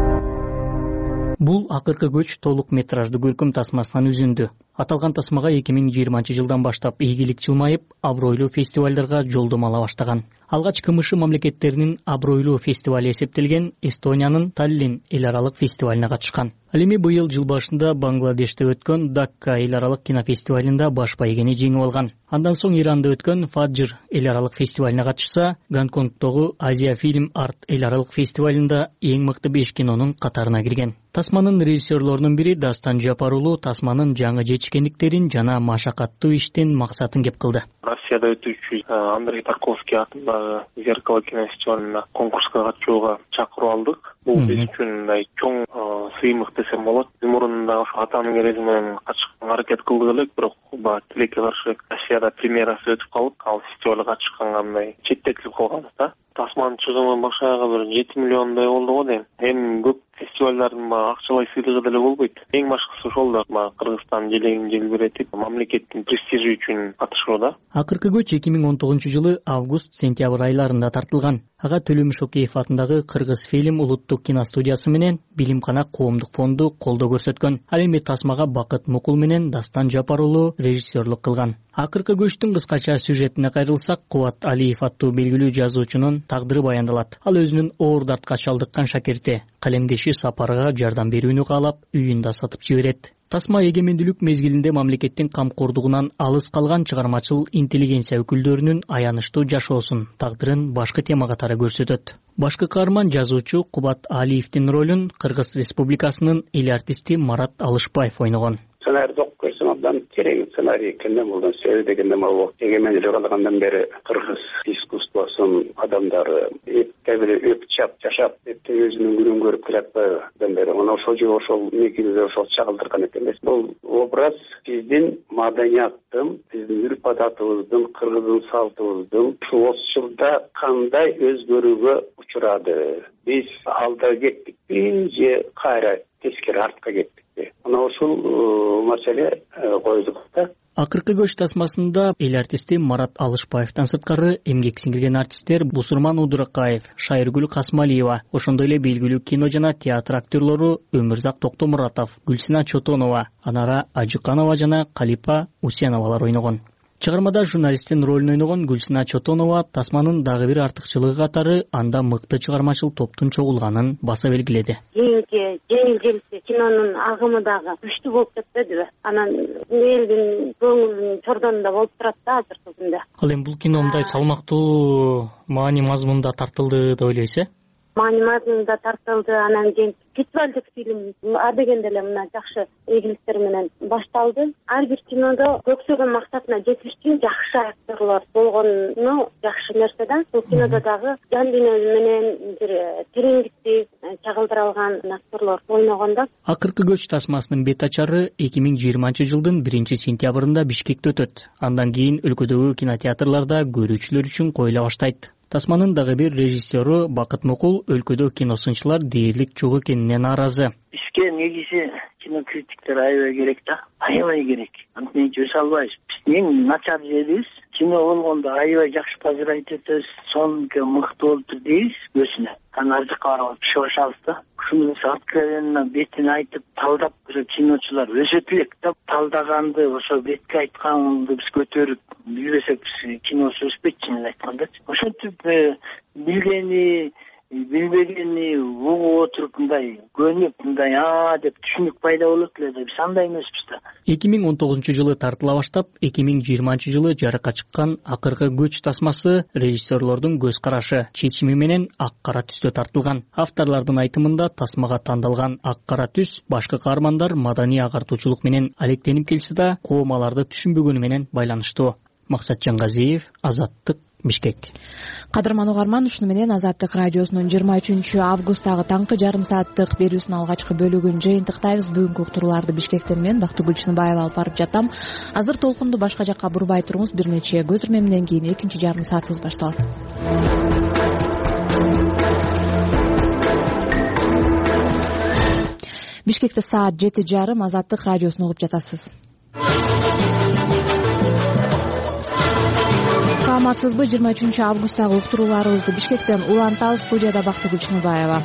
Бул акыркы көч толук метраждуу көркөм тасмасынан үзүндү. Аталган тасмага эки миң жыйырманчы жылдан баштап ийгилик жылмайып, абройлуу фестивалдарга жолдомо ала баштаган. Алгач КМШ мамлекеттеринин абройлуу фестивали эсептелген Эстониянын Таллин эл аралык фестивалына катышкан. Ал эми быйыл жыл башында Бангладеште өткөн Дакка эл аралык кинофестивалында баш байгени жеңип алган. Андан соң Иранда өткөн Фаджр эл аралык фестивалына катышса, Гонконгдогу Азия фильм арт эл аралык фестивалында эң мыкты беш кинонун катарына кирген. Тасманын режиссерлорунун бири Дастан Жапар уулу тасманын жаңы жечкендиктерин жана машакаттуу иштин максатын кеп кылды. Россияда өтүүчү Андрей Тарковский атындагы Зеркало кинофестивалына конкурска катышууга чакыруу алдык. Бул биз үчүн мындай чоң сыймык десем болот. Мурунда ошо атанын кереги менен катышканга аракет кылдык элек, бирок баягы тилекке каршы Россияда премьерасы өтүп калып, ал фестивалга катышканга мындай четтетилип калганбыз да. Тасманын чыгымы башаяга бир жети миллиондой болду го дейм. Эми көп фестивалдардын баягы акчалай сыйлыгы деле болбойт. Эң башкысы ошол да баягы Кыргызстан желегин желбиретип, мамлекеттин престижи үчүн катышуу да. Акыркы көч эки миң он тогузунчу жылы август-сентябрь айларында тартылган. Ага Төлөмүш Океев атындагы Кыргыз фильм улуттук киностудиясы менен Билимкана коомдук фонду колдоо көрсөткөн. Ал эми тасмага Бакыт Мукул менен Дастан Жапар уулу режиссерлук кылган. Акыркы көчтүн кыскача сюжетине кайрылсак, Кубат Алиев аттуу белгилүү жазуучунун тагдыры баяндалат. Ал өзүнүн оор дартка чалдыккан шакирти, калемдеши Сапарга жардам берүүнү каалап, үйүн да сатып жиберет. Тасма эгемендүүлүк мезгилинде мамлекеттин камкордугунан алыс калган чыгармачыл интеллигенция өкүлдөрүнүн аянычтуу жашоосун, тагдырын башкы тема катары көрсөтөт. Башкы каарман жазуучу Кубат Алиевдин ролун Кыргыз Республикасынын эл артисти Марат Алышбаев ойногон. Сценарийди окуп көрсөм абдан терең сценарий экенин, бул себеби дегенде могу эгемендүүлүк алгандан бери кыргыз искусствосунун адамдары эпке бир өпчап жашап, эптеп өзүнүн күнүн көрүп келатпайбы бери. Мына ошол жөө ошол негизде ошол чагылдырган экен. Бул образ биздин маданияттын, биздин үрп адатыбыздын, кыргыздын салтыбыздын ушул отуз жылда кандай өзгөрүүгө учурады. Биз алда кеттикпи же кайра тескери артка кеттикпи? Мына ушул маселе коюлдук да. Акыркы көч тасмасында эл артисти Марат Алышбаевден сырткары эмгек сиңирген артисттер Бусурман Удуракаев, Шайыргүл Касмалиева, ошондой эле белгилүү кино жана театр актерлору Өмүрзак Токтомуратов, Гүлсина Чотонова, Анара Ажыканова жана Калипа Усеновалар ойногон. Чыгармада журналисттин ролун ойногон Гүлсина Чотонова тасманын дагы бир артыкчылыгы катары анда мыкты чыгармачыл топтун чогулганын баса белгиледи. Кийинки жеңил желпи кинонун агымы дагы күчтүү болуп кетпедиби? Анан элдин көңүлүнүн чордонунда болуп турат да азыркы күндө. Ал эми бул кино мындай салмактуу маани мазмунда тартылды деп ойлойсуз э? Маани мазмунда тартылды, анан кийин фестивалдык фильм ар дегенде эле мына жакшы ийгиликтер менен башталды. Ар бир кинодо көксөгөн мактасына жетиш үчүн жакшы актерлор болгону жакшы нерсе да. Бул кинодо дагы жан дүйнө менен бир тереңдикти чагылдыра алган актерлор ойногон да. Акыркы көч тасмасынын бет ачары эки миң жыйырманчы жылдын биринчи сентябрында Бишкекте өтөт. Андан кийин өлкөдөгү кинотеатрларда көрүүчүлөр үчүн коюла баштайт. Тасманын дагы бир режиссеру Бакыт Мукул өлкөдө киносунчулар дээрлик жок экенине нааразы. Бизге негизи кинокритиктер аябай керек да, аябай керек. Антип өсө албайбыз. Биз эң начар жерибиз кино болгондо аябай жакшы позировать этебиз, сонука мыкты болуптур дейбиз өзүнө. Анан ар жакка барып шошабыз да. Ушуну откровенно бетин айтып талдап киночулар өсөт элек да. Талдаганды ошо бетке айтканды биз көтөрүп билбесек киносу өспөйт, чынын айтканда. Ошентип билгени билбегени угуп отуруп мындай көнүп мындай а деп түшүнүк пайда болот эле да биз андай эмеспиз да. эки миң он тогузунчу жылы тартыла баштап эки миң жыйырманчы жылы жарыкка чыккан акыркы көч тасмасы режиссерлордун көз карашы чечими менен ак кара түстө тартылган. Авторлордун айтымында тасмага тандалган ак кара түс башкы каармандар маданий агартуучулук менен алектенип келсе да коом аларды түшүнбөгөнү менен байланыштуу. Максат Жангазиев, Азаттык, Бишкек. Кадырман угарман, ушуну менен Азаттык радиосунун жыйырма үчүнчү августтагы таңкы жарым сааттык берүүсүнүн алгачкы бөлүгүн жыйынтыктайбыз. Бүгүнкү уктурууларды Бишкектен мен Бактыгүл Чыныбаева алып барып жатам. Азыр толкунду башка жакка бурбай туруңуз, бир нече көз ирмемден кийин экинчи жарым саатыбыз башталат. Бишкекте саат жети жарым. Азаттык радиосун угуп жатасыз. Саламатсызбы? жыйырма үчүнчү августтагы уктурууларыбызды Бишкектен улантабыз. Студияда Бактыгүл Чыныбаева.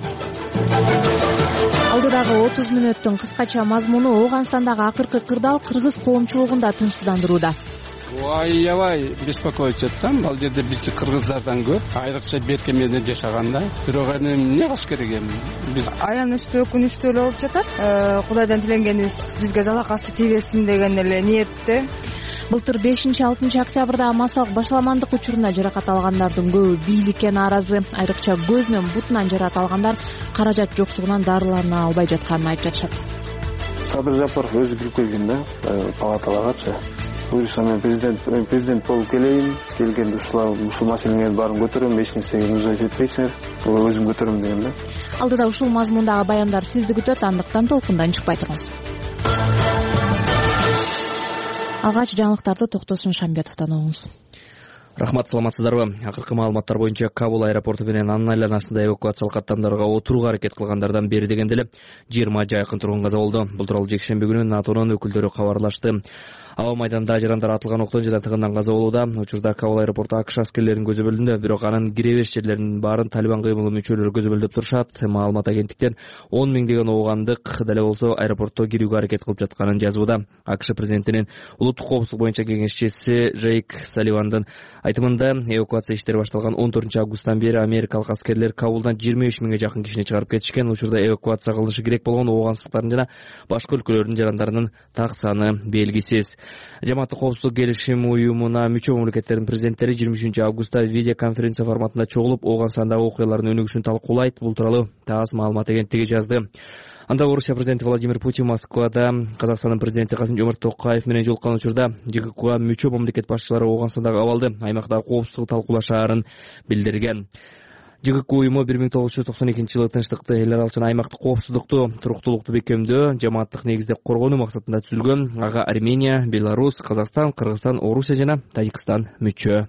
Алдыдагы отуз мүнөттүн кыскача мазмуну: Ооганстандагы акыркы кырдаал кыргыз коомчулугун да тынчсыздандырууда. Аябай беспокоить этем. Ал жерде бизчи кыргыздардан көп, айрыкча беркемеде жашаганда. Бирок эми эмне кылыш керек эми? Биз аянычтуу, өкүнүчтүү эле болуп жатат. Кудайдан тиленгенибиз бизге залакасы тийбесин деген эле ниетте. Былтыр бешинчи алтынчы октябрда массалык башаламандык учуруна жаракат алгандардын көбү бийликке нааразы. Айрыкча көзүнөн бутунан жаракат алгандар каражат жоктугунан дарылана албай жатканын айтып жатышат. Садыр Жапаров өзү билип келген да, палаталаргачы. Буюрса мен президент президент болуп келейин, келгенде ушулар ушул маселелердин баарын көтөрөм, эч нерсеге нуждат этпейсиңер, өзүм көтөрөм деген да. Алдыда ушул мазмундагы баяндар сизди күтөт, андыктан толкундан чыкпай туруңуз. Алгач жаңылыктарды Токтосун Шамбетовдон угуңуз. Рахмат, саламатсыздарбы? Акыркы маалыматтар боюнча Кабул аэропорту менен анын айланасында эвакуациялык каттамдарга отурууга аракет кылгандардан бери дегенде эле жыйырма жакын тургун каза болду. Бул тууралуу жекшемби күнү НАТОнун өкүлдөрү кабарлашты. Аба майданда жарандар атылган октон жана тыгындан каза болууда. Учурда Кабул аэропорту АКШ аскерлеринин көзөмөлүндө, бирок анын кире бериш жерлеринин баарын Талибан кыймылы мүчөлөрү көзөмөлдөп турушат. Маалымат агенттиктен он миңдеген оогандык деле болсо аэропортто кирүүгө аракет кылып жатканын жазууда. АКШ президентинин улуттук коопсуздук боюнча кеңешчиси Джейк Салливандын айтымында, эвакуация иштери башталган он төртүнчү августтан бери америкалык аскерлер Кабулдан жыйырма беш миңге жакын кишини чыгарып кетишкен. Учурда эвакуация кылынышы керек болгон ооганстыктардын жана башка өлкөлөрдүн жарандарынын так саны белгисиз. Жамааттык коопсуздук келишим уюмуна мүчө мамлекеттердин президенттери жыйырма үчүнчү августта видеоконференция форматында чогулуп Ооганстандагы окуялардын өнүгүшүн талкуулайт. Бул тууралуу ТАСС маалымат агенттиги жазды. Анда Орусия президенти Владимир Путин Москвада Казакстандын президенти Касым-Жомарт Токаев менен жолуккан учурда ЖККга мүчө мамлекет башчылары Ооганстандагы абалды, аймактагы коопсуздукту талкуулашаарын билдирген. ЖКК уюму бир миң тогуз жүз токсон экинчи жылы тынчтыкты, эл аралык жана аймактык коопсуздукту, туруктуулукту бекемдөө, жамааттык негизде коргонуу максатында түзүлгөн. Ага Армения, Беларусь, Казакстан, Кыргызстан, Орусия жана Тажикстан мүчө.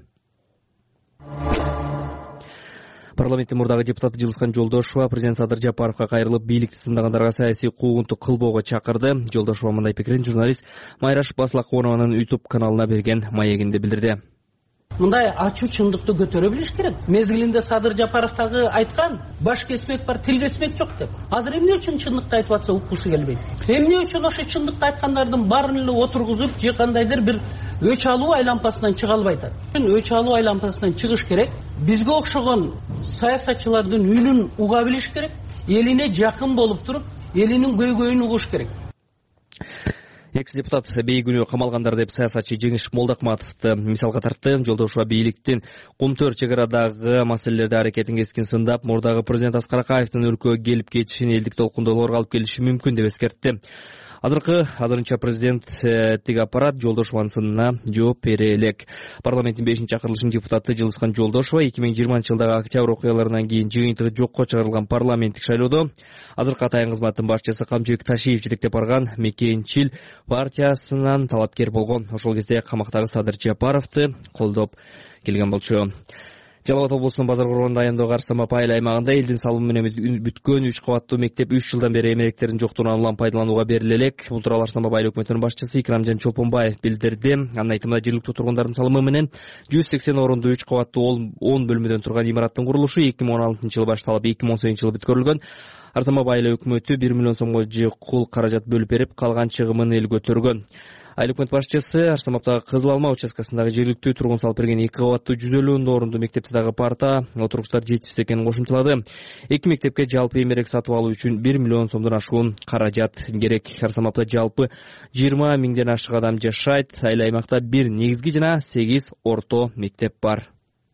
Парламенттин мурдагы депутаты Жылыскан Жолдошова президент Садыр Жапаровго кайрылып, бийликти сындагандарга саясий куугунтук кылбоого чакырды. Жолдошова мындай пикирин журналист Майраш Баслаконованын YouTube каналына берген маегинде билдирди. Мындай ачуу чындыкты көтөрө билиш керек. Мезгилинде Садыр Жапаров дагы айткан, баш кесмек бар, тил кесмек жок деп. Азыр эмне үчүн чындыкты айтып атса уккусу келбейт? Эмне үчүн ошо чындыкты айткандардын баарын эле отургузуп, же кандайдыр бир өч алуу айлампасынан чыга албай атат? Өч алуу айлампасынан чыгыш керек. Бизге окшогон саясатчылардын үнүн уга билиш керек. Элине жакын болуп туруп, элинин көйгөйүн угуш керек. Экс депутат бей күнү камалгандар деп саясатчы Жеңиш Молдокматовду мисалга тартты. Жолдошова бийликтин Кумтөр чек арадагы маселелерде аракетин кескин сындап, мурдагы президент Аскар Акаевдин өлкөгө келип кетишин элдик толкундоолорго алып келиши мүмкүн деп эскертти. Азыркы азырынча президенттик аппарат Жолдошованын сынына жооп бере элек. Парламенттин бешинчи чакырылышынын депутаты Жылыскан Жолдошова эки миң жыйырманчы жылдагы октябрь окуяларынан кийин жыйынтыгы жокко чыгарылган парламенттик шайлоодо азыркы атайын кызматтын башчысы Камчыбек Ташиев жетектеп барган Мекенчил партиясынан талапкер болгон. Ошол кезде камактагы Садыр Жапаровду колдоп келген болчу. Жалал Абад облусунун Базар Кургондо аянтогу Арсамап айыл аймагында элдин салымы менен бүткөн үч кабаттуу мектеп үч жылдан бери эмеректердин жоктугунан улам пайдаланууга бериле элек. Бул тууралуу Арсамап айыл өкмөтүнүн башчысы Икрамжан Чолпонбаев билдирди. Анын айтымында жергиликтүү тургундардын салымы менен жүз сексен орундуу үч кабаттуу он бөлмөдөн турган имараттын курулушу эки миң он алтынчы жылы башталып, эки миң он сегизинчи жылы бүткөрүлгөн. Арсамап айыл өкмөтү бир миллион сомго жугул каражат бөлүп берип, калган чыгымын эл көтөргөн. айыл өкмөт башчысы Арсамактагы Кызыл Алма участкасындагы жергиликтүү тургун салып берген эки кабаттуу жүз элүү орунду мектепте дагы парта, отургучтар жетишсиз экенин кошумчалады. Эки мектепке жалпы эмерек сатып алуу үчүн бир миллион сомдон ашуун каражат керек. Арсамакта жалпы жыйырма миңден ашык адам жашайт. Айыл аймакта бир негизги жана сегиз орто мектеп бар.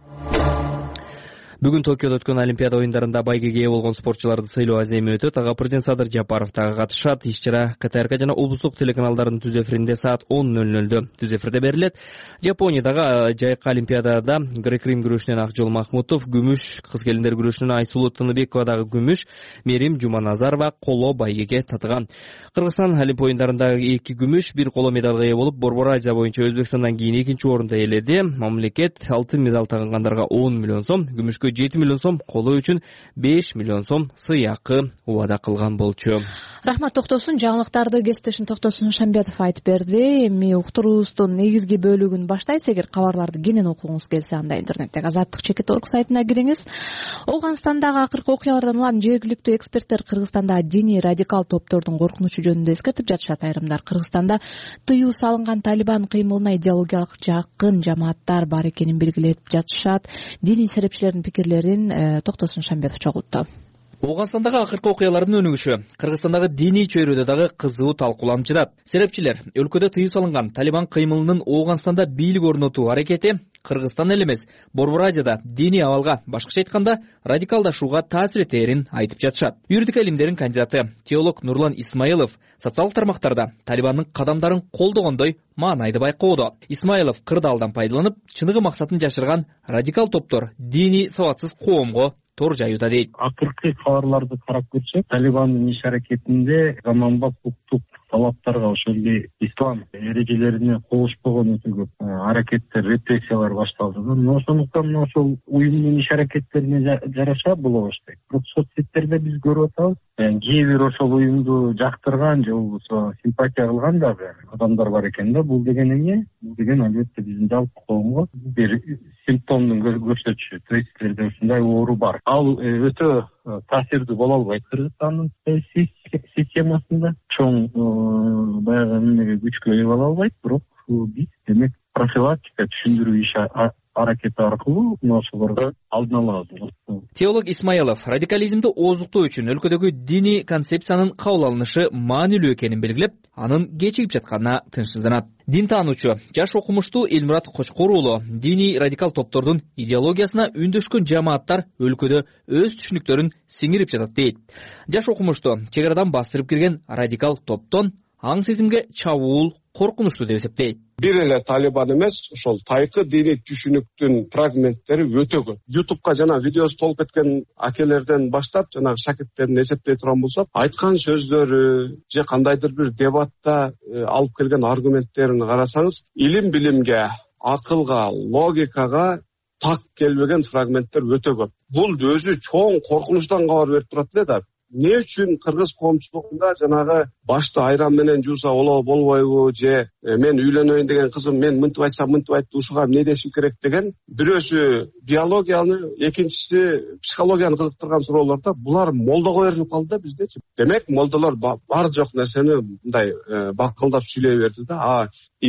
Бүгүн Токиодо өткөн Олимпиада оюндарында байгеге ээ болгон спортчуларды сыйлоо аземи өтөт. Ага президент Садыр Жапаров дагы катышат. Иш-чара КТРК жана облустук телеканалдардын түз эфиринде саат он нөл нөлдө түз эфирде берилет. Жапониядагы жайкы Олимпиадада грек-рим күрөшүнөн Акжол Махмутов күмүш, кыз келиндер күрөшүнөн Айсулуу Тыныбекова дагы күмүш, Мерим Жуманазарова коло байгеге татыган. Кыргызстан Олимп оюндарында эки күмүш, бир коло медалга ээ болуп, Борбор Азия боюнча Өзбекстандан кийин экинчи орунду ээледи. Мамлекет алтын медаль тагынгандарга он миллион сом, күмүшкө жети миллион сом, коло үчүн беш миллион сом сыйакы убада кылган болчу. Рахмат Токтосун. Жаңылыктарды кесиптешим Токтосун Шамбетов айтып берди. Эми уктуруубуздун негизги бөлүгүн баштайбыз. Эгер кабарларды кенен окугуңуз келсе, анда интернеттеги Азаттык чекит точка орг сайтына кириңиз. Ооганстандагы акыркы окуялардан улам жергиликтүү эксперттер Кыргызстанда диний радикал топтордун коркунучу жөнүндө эскертип жатышат. Айрымдар Кыргызстанда тыюу салынган Талибан кыймылына идеологиялык жакын жамааттар бар экенин белгилеп жатышат. Диний серепчилердин пикирлерин Токтосун Шамбетов чогултту. Ооганстандагы акыркы окуялардын өнүгүшү Кыргызстандагы диний чөйрөдө дагы кызуу талкууланып жатат. Серепчилер өлкөдө тыюу салынган Талибан кыймылынын Ооганстанда бийлик орнотуу аракети Кыргызстан эле эмес, Борбор Азияда диний абалга, башкача айтканда, радикалдашууга таасир этерин айтып жатышат. Юридика илимдеринин кандидаты теолог Нурлан Исмаилов социалдык тармактарда Талибандын кадамдарын колдогондой маанайды байкоодо. Исмаилов кырдаалдан пайдаланып, чыныгы максатын жашырган радикал топтор диний сабатсыз коомго тор жаюуда дейт. Акыркы кабарларды карап көрсөк, Талибандын иш аракетинде заманбап уктук талаптарга, ошол эле ислам эрежелерине колушпогон өтө көп аракеттер, репрессиялар башталды. Ошондуктан ошол уюмдун иш аракеттерине жараша боло баштайт. Бирок соцсеттерде биз көрүп атабыз, кээ бир ошол уюмду жактырган же болбосо симпатия кылган дагы адамдар бар экен да. Бул деген эмне? Бул деген албетте биздин жалпы коомго бир симптомдун көрсөтүшү. То есть силерде ушундай оору бар. Ал өтө таасирдүү боло албайт Кыргызстандын системасында. Чоң баягы эмнеге күчкө ээ боло албайт, бирок биз демек профилактика, түшүндүрүү иш аракети аркылуу ошолорго алдын алабыз. Теолог Исмаилов радикализмди ооздуктоо үчүн өлкөдөгү диний концепциянын кабыл алынышы маанилүү экенин белгилеп, анын кечигип жатканына тынчсызданат. Дин таануучу, жаш окумуштуу Элмурат Кочкор уулу диний радикал топтордун идеологиясына үндөшкөн жамааттар өлкөдө өз түшүнүктөрүн сиңирип жатат дейт. Жаш окумуштуу чек арадан бастырып кирген радикал топтон аң сезимге чабуул коркунучтуу деп эсептейт. Бир эле Талибан эмес, ошол тайкы диний түшүнүктүн фрагменттери өтө көп. ютубка жана видеосу толуп кеткен акелерден баштап, жана шакирттерин эсептей турган болсок, айткан сөздөрү же кандайдыр бир дебатта алып келген аргументтерин карасаңыз, илим билимге, акылга, логикага так келбеген фрагменттер өтө көп. Бул өзү чоң коркунучтан кабар берип турат эле да. Не үчүн кыргыз коомчулугунда жанагы башты айран менен жууса болобу болбойбу, же мен үйлөнөйүн деген кызым мен мынтип айтсам мынтип айтты, ушуга эмне дешим керек деген бирөөсү биологияны, экинчиси психологияны кызыктырган суроолордо булар молдого берилип калды да биздечи. Демек молдолор бар жок нерсени мындай бакылдап сүйлөй берди да. А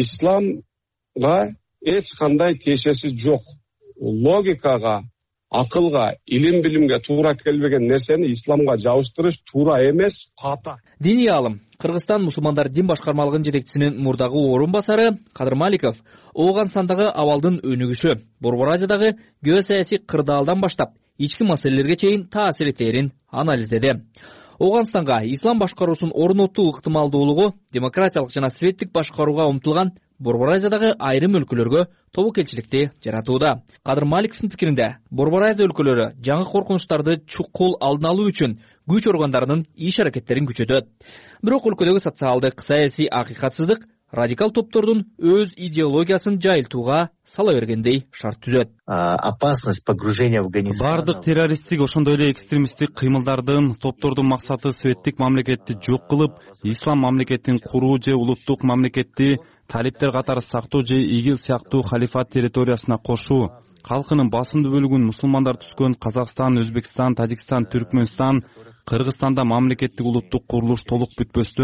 исламга эч кандай тиешеси жок. Логикага, акылга, илим билимге туура келбеген нерсени исламга жабыштырыш туура эмес, ката. Диний аалым, Кыргызстан мусулмандар дин башкармалыгынын жетекчисинин мурдагы орун басары Кадыр Маликов Ооганстандагы абалдын өнүгүшү, Борбор Азиядагы геосаясий кырдаалдан баштап ички маселелерге чейин таасир этерин анализдеди. Ооганстанга ислам башкаруусун орнотуу ыктымалдуулугу демократиялык жана светтик башкарууга умтулган Борбор Азиядагы айрым өлкөлөргө тобокелчиликти жаратууда. Кадыр Маликовдун пикиринде, Борбор Азия өлкөлөрү жаңы коркунучтарды чукул алдын алуу үчүн күч органдарынын иш аракеттерин күчөтөт. Бирок өлкөдөгү социалдык, саясий акыйкатсыздык радикал топтордун өз идеологиясын жайылтууга сала бергендей шарт түзөт. Опасность погружения в Афганистан. Бардык террористтик, ошондой эле экстремисттик кыймылдардын, топтордун максаты светтик мамлекетти жок кылып, ислам мамлекетин куруу же улуттук мамлекетти талиптер катары сактоо же ИГИЛ сыяктуу халифат территориясына кошуу. Калкынын басымдуу бөлүгүн мусулмандар түзгөн Казакстан, Өзбекстан, Тажикстан, Түркмөнстан, Кыргызстанда мамлекеттик улуттук курулуш толук бүтпөстөн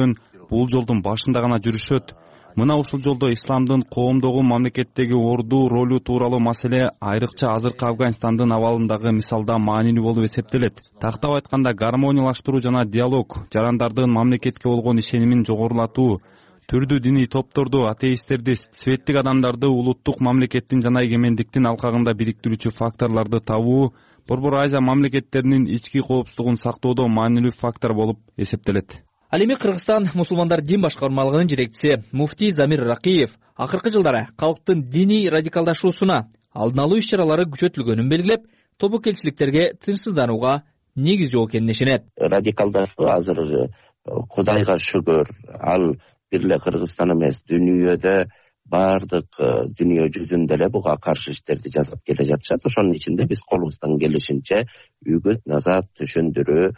бул жолдун башында гана жүрүшөт. Мына ушул жолдо исламдын коомдогу мамлекеттеги орду ролу тууралуу маселе айрыкча азыркы Афганистандын абалындагы мисалда маанилүү болуп эсептелет. Тактап айтканда гармониялаштыруу жана диалог, жарандардын мамлекетке болгон ишенимин жогорулатуу, түрдүү диний топторду, атеисттерди, светтик адамдарды улуттук мамлекеттин жана эгемендиктин алкагында бириктирүүчү факторлорду табуу Борбор Азия мамлекеттеринин ички коопсуздугун сактоодо маанилүү фактор болуп эсептелет. Ал эми Кыргызстан мусулмандар дин башкармалыгынын жетекчиси муфтий Замир Ракиев акыркы жылдары калктын диний радикалдашуусуна алдын алуу иш-чаралары күчөтүлгөнүн белгилеп, тобокелчиликтерге тынчсызданууга негиз жок экенин ишенет. Радикалдашуу азыр Кудайга шүгүр, ал бир эле Кыргызстан эмес, дүйнөдө баардык дүйнө жүзүндө эле буга каршы иштерди жасап келе жатышат. Ошонун ичинде биз колубуздан келишинче үгүт, назат, түшүндүрүү,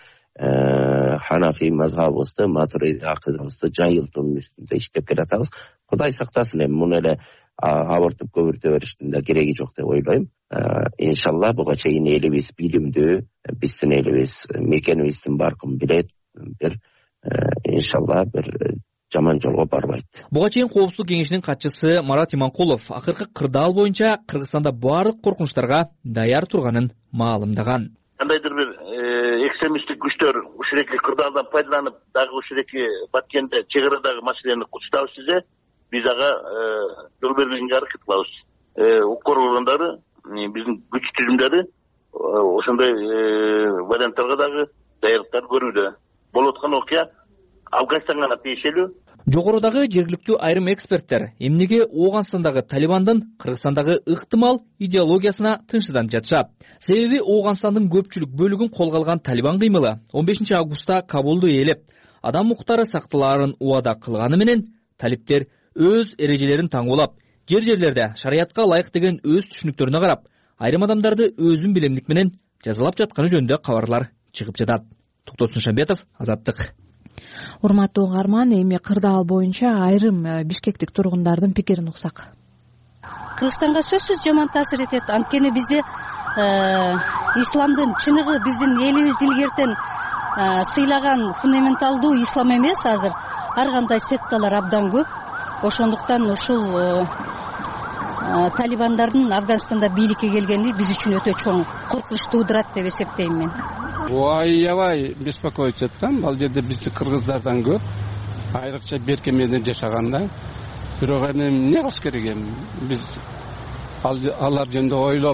Ханафи мазхабыбызды, Матуриди акыдабызды жайылтуунун үстүндө иштеп келатабыз. Кудай сактасын, эми муну эле абыртып көбүртө бериштин да кереги жок деп ойлойм. Иншалла буга чейин элибиз билимдүү, биздин элибиз мекенибиздин баркын билет, бир иншалла бир жаман жолго барбайт. Буга чейин Коопсуздук кеңешинин катчысы Марат Иманкулов акыркы кырдаал боюнча Кыргызстанда баардык коркунучтарга даяр турганын маалымдаган. Кандайдыр бир экстремисттик күчтөр ушуреки кырдаалдан пайдаланып, дагы ушуреки Баткенде чек арадагы маселени кучтабыз десе, биз ага жол бербегенге аракет кылабыз. Укук органдары, биздин күч түзүмдөрү ошондой варианттарга дагы даярдыктар көрүүдө. Болуп аткан окуя Афганистанга гана тиешелүү. Жогорудагы жергиликтүү айрым эксперттер эмнеге Ооганстандагы Талибандын Кыргызстандагы ыктымал идеологиясына тынчсызданып жатышат. Себеби Ооганстандын көпчүлүк бөлүгүн колго алган Талибан кыймылы он бешинчи августта Кабулду ээлеп, адам укуктары сакталаарын убада кылганы менен талиптер өз эрежелерин таңуулап, жер-жерлерде шариятка ылайык деген өз түшүнүктөрүнө карап, айрым адамдарды өзүн билемдик менен жазалап жатканы жөнүндө кабарлар чыгып жатат. Токтосун Шамбетов, Азаттык. Урматтуу угарман, эми кырдаал боюнча айрым бишкектик тургундардын пикирин уксак. Кыргызстанга сөзсүз жаман таасир этет. Анткени бизде исламдын чыныгы биздин элибиз илгертен сыйлаган фундаменталдуу ислам эмес азыр. Ар кандай секталар абдан көп. Ошондуктан ушул талибандардын Афганистанда бийликке келгени биз үчүн өтө чоң коркунуч туудурат деп эсептейм мен. Аябай беспокоить эттим. Ал жерде биздин кыргыздардан көп, айрыкча беркемеде жашаганда. Бирок эми эмне кылыш керек эми? Биз алар жөнүндө ойлоп,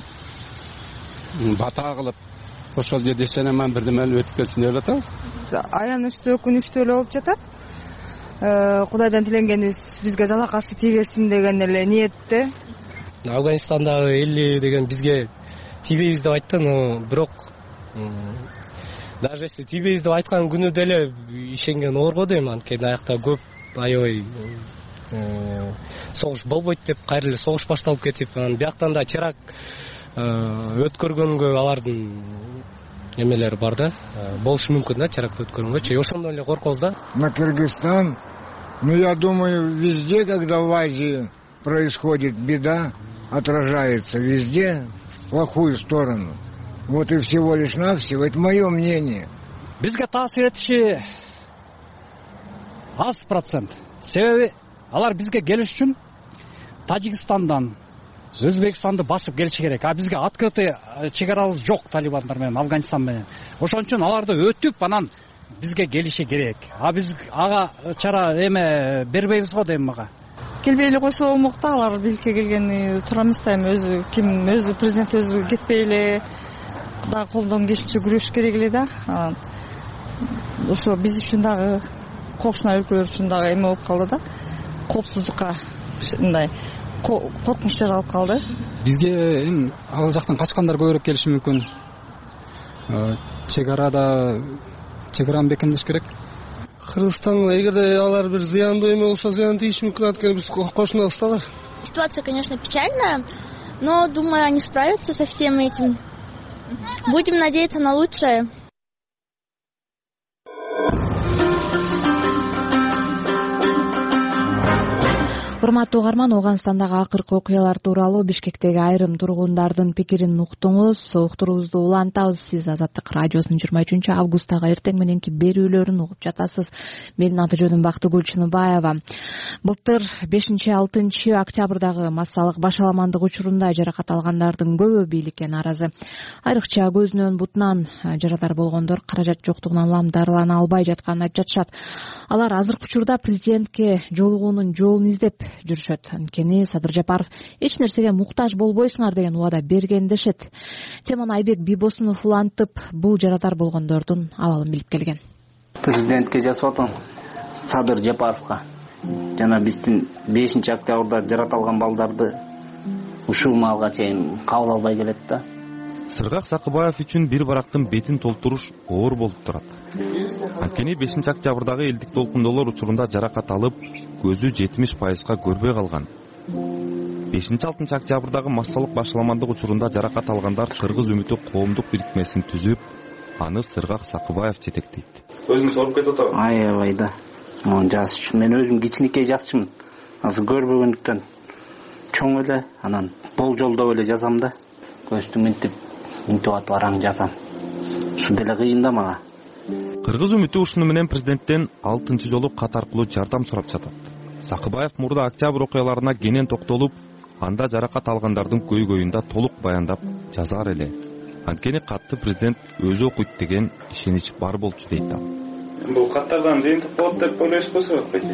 бата кылып, ошол жерде сенеман бирдемелер өтүп кетсин деп атабыз. Аянычтуу, өкүнүчтүү эле болуп жатат. Кудайдан тиленгенибиз бизге залакасы тийбесин деген эле ниетте. Афганистандагы элли деген бизге тийбейбиз деп айтты, но бирок даже если тийбейбиз деп айткан күнү деле ишенген оор го дейм. Анткени аякта көп аябай согуш болбойт деп, кайра эле согуш башталып кетип, анан бияктан да теракт өткөргөнгө алардын эмелери бар да, болушу мүмкүн да, теракт өткөргөнгөчү. Ошондон эле коркобуз да. На Кыргызстан, ну я думаю, везде, когда в Азии происходит беда, отражается везде в плохую сторону. Вот и всего лишь навсего, это мое мнение. Бизге таасир этиши аз процент. Себеби алар бизге келиш үчүн Тажикстандан, Өзбекстанды басып келиши керек. А бизге открытый чек арабыз жок Талибандар менен, Афганистан менен. Ошон үчүн аларды өтүп анан бизге келиши керек. А биз ага чара эме бербейбиз го дейм мага. Келбей эле койсо болмок да, алар бийликке келгени туура эмес да. Эми өзү ким, өзү президент өзү кетпей эле дагы колдон келишинче күрөш керек эле да. Ошо биз үчүн дагы, кошуна өлкөлөр үчүн дагы эме болуп калды да. Коопсуздукка мындай коркунуч жаралып калды. Бизге эми ал жактан качкандар көбүрөөк келиши мүмкүн. Чек арада чек араны бекемдеш керек. Кыргызстанга эгерде алар бир зыяндуу эме болсо зыян тийиши мүмкүн, анткени биз кошунабыз да алар. Ситуация, конечно, печальная, но думаю, они справятся со всем этим. Будем надеяться на лучшее. Урматтуу угарман, Ооганстандагы акыркы окуялар тууралуу Бишкектеги айрым тургундардын пикирин уктуңуз. Уктуруубузду улантабыз. Сиз Азаттык радиосунун жыйырма үчүнчү августтагы эртең мененки берүүлөрүн угуп жатасыз. Менин аты жөнүм Бактыгүл Чыныбаева. Былтыр бешинчи алтынчы октябрдагы массалык башаламандык учурунда жаракат алгандардын көбү бийликке нааразы. Айрыкча көзүнөн бутунан жарадар болгондор каражат жоктугунан улам дарылана албай жатканын айтып жатышат. Алар азыркы учурда президентке жолугуунун жолун издеп жүрүшөт. Анткени Садыр Жапаров эч нерсеге муктаж болбойсуңар деген убада берген дешет. Теманы Айбек Бийбосунов улантып, бул жарадар болгондордун абалын билип келген. Президентке жазып атам, Садыр Жапаровго жана биздин бешинчи октябрда жарат алган балдарды ушул маалга чейин кабыл албай келет да. Сыргак Сакыбаев үчүн бир барактын бетин толтуруш оор болуп турат. Анткени бешинчи октябрдагы элдик толкундоолор учурунда жаракат алып, көзү жетимиш пайызга көрбөй калган. бешинчи алтынчы октябрдагы массалык башаламандык учурунда жаракат алгандар Кыргыз үмүтү коомдук бирикмесин түзүп, аны Сыргак Сакыбаев жетектейт. Өзүңүз алып кетип атабы? Аябай да. Муну жазыш үчүн мен өзүм кичинекей жазчымын. Азыр көрбөгөндүктөн чоң эле, анан болжолдоп эле жазам да. Көздү мынтип мынтип атып араң жазам. Ушул деле кыйын да мага. Кыргыз үмүтү ушуну менен президенттен алтынчы жолу кат аркылуу жардам сурап жатат. Сакыбаев мурда октябрь окуяларына кенен токтолуп, анда жаракат алгандардын көйгөйүн толук баяндап жазар эле. Анткени катты президент өзү окуйт деген ишенич бар болчу дейт ал. Бул каттардан жыйынтык болот деп ойлойсузбу Сыргакбек?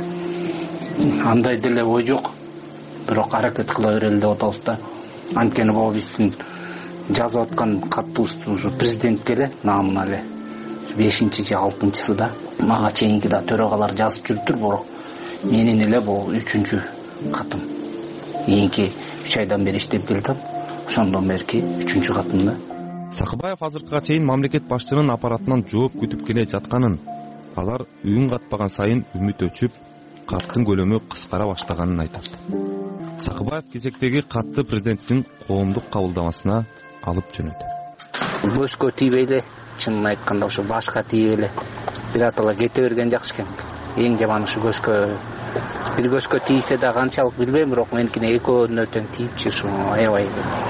Андай деле ой жок. Бирок аракет кыла берели деп атабыз да. Анткени бул биздин жазып аткан катыбыз уже президентке эле, наамына эле бешинчи же алтынчысы да. Мага чейинки да төрагалар жазып жүрүптүр, бирок менин эле бул үчүнчү катым. Кийинки үч айдан бери иштеп келдим. Ошондон берки үчүнчү катым да. Сакыбаев азыркыга чейин мамлекет башчынын аппаратынан жооп күтүп келе жатканын, алар үн катпаган сайын үмүт өчүп, каттын көлөмү кыскара баштаганын айтат. Сакыбаев кезектеги катты президенттин коомдук кабылдамасына алып жөнөдү. Көзгө тийбейли, чынын айтканда ошо башка тийбейли. Биратала кете берген жакшы экен. Эң жаманы ушу көзгө. Бир көзгө тийсе да канчалык билбейм, бирок меникине экөөнүнө тең тийипчи, ушу аябай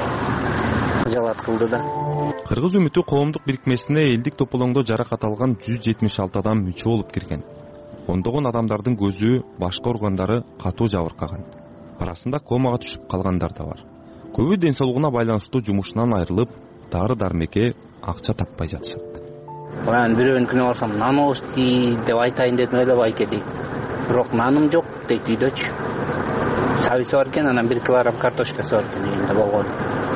жалат кылды да. Кыргыз үмүтү коомдук бирикмесине элдик тополоңдо жаракат алган жүз жетимиш алты адам мүчө болуп кирген. Ондогон адамдардын көзү, башка органдары катуу жабыркаган. Арасында комага түшүп калгандар да бар. Көбү ден соолугуна байланыштуу жумушунан айрылып, дары-дармекке акча таппай жатышат. Мен бирөөнүкүнө барсам, нан ошти деп айтайын дедим эле байке дейт. Бирок наным жок дейт үйдөчү. Сабиси бар экен, анан бир килограмм картошкасы бар экен үйүндө болгон.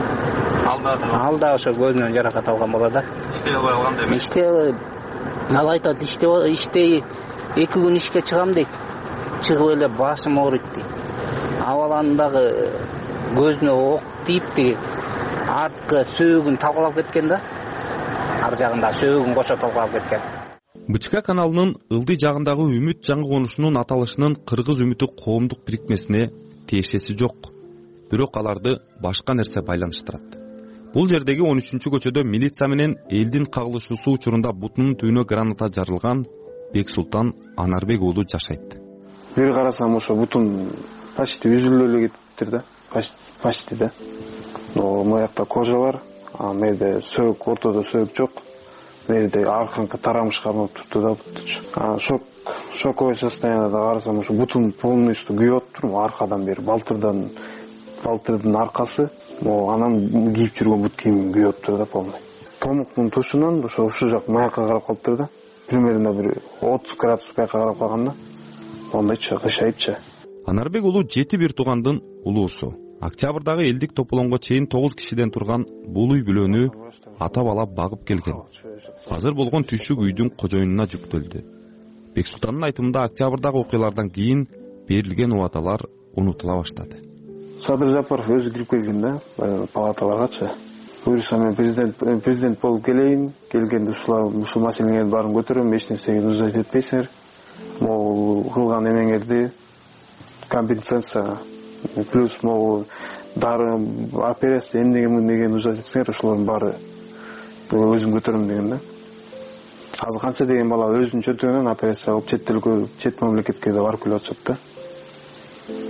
Алда ошо көзүнөн жаракат алган бала да. Иштей албай калган деме. Иштей ал айтат, иштей иштей эки күн ишке чыгам дейт. Чыгып эле башым ооруйт дейт. Абаландагы көзүнө ок тийип, арткы сөөгүн талкалап кеткен да. Ар жагында сөөгүн кошо талкалап кеткен. Бычка каналынын ылдый жагындагы үмүт жаңы конушунун аталышынын Кыргыз үмүтү коомдук бирикмесине тиешеси жок. Бирок аларды башка нерсе байланыштырат. Бул жердеги он үчүнчү көчөдө милиция менен элдин кагылышуусу учурунда бутунун түбүнө граната жарылган Бексултан Анарбек уулу жашайт. Бир карасам ошо бутун почти үзүлүп эле кетиптир да. Почти да. Но моякта кожа бар, а мерде сөөк, ортодо сөөк жок. Мерде арканкы тарамыш кармап тутту да буттучу. А шок, шоковой состояниеда карасам ошо бутун полностью күйүп атыптыр. Аркадан бери балтырдан балтырдын аркасы, могу анан кийип жүргөн бут кийим күйүп атыптыр да полный. Томуктун тушунан ошо ушул жак маякка карап калыптыр да. Примерно бир отуз градус маякка карап калган да. Ондойчу кышайытчы. Анарбек уулу жети бир туугандын улуусу. Октябрдагы элдик тополоңго чейин тогуз кишиден турган бул үй бүлөнү ата бала багып келген. Азыр болгон түйшүк үйдүн кожоюнуна жүктөлдү. Бексултандын айтымында октябрдагы окуялардан кийин берилген убадалар унутула баштады. Садыр Жапаров өзү кирип келген да, палаталаргачы. Буюрса мен президент президент болуп келейин, келгенде ушулар ушул маселелердин баарын көтөрөм, эч нерсеге нуждат этпейсиңер. Могу кылган эмеңерди компенсация плюс могу дары операция эмнеге эмнеге нуждат этсеңер, ошолордун баары өзүм көтөрөм деген да. Азыр канча деген бала өзүнүн чөнтөгүнөн операция кылып чет элге, чет мамлекетке да барып келип атышат да.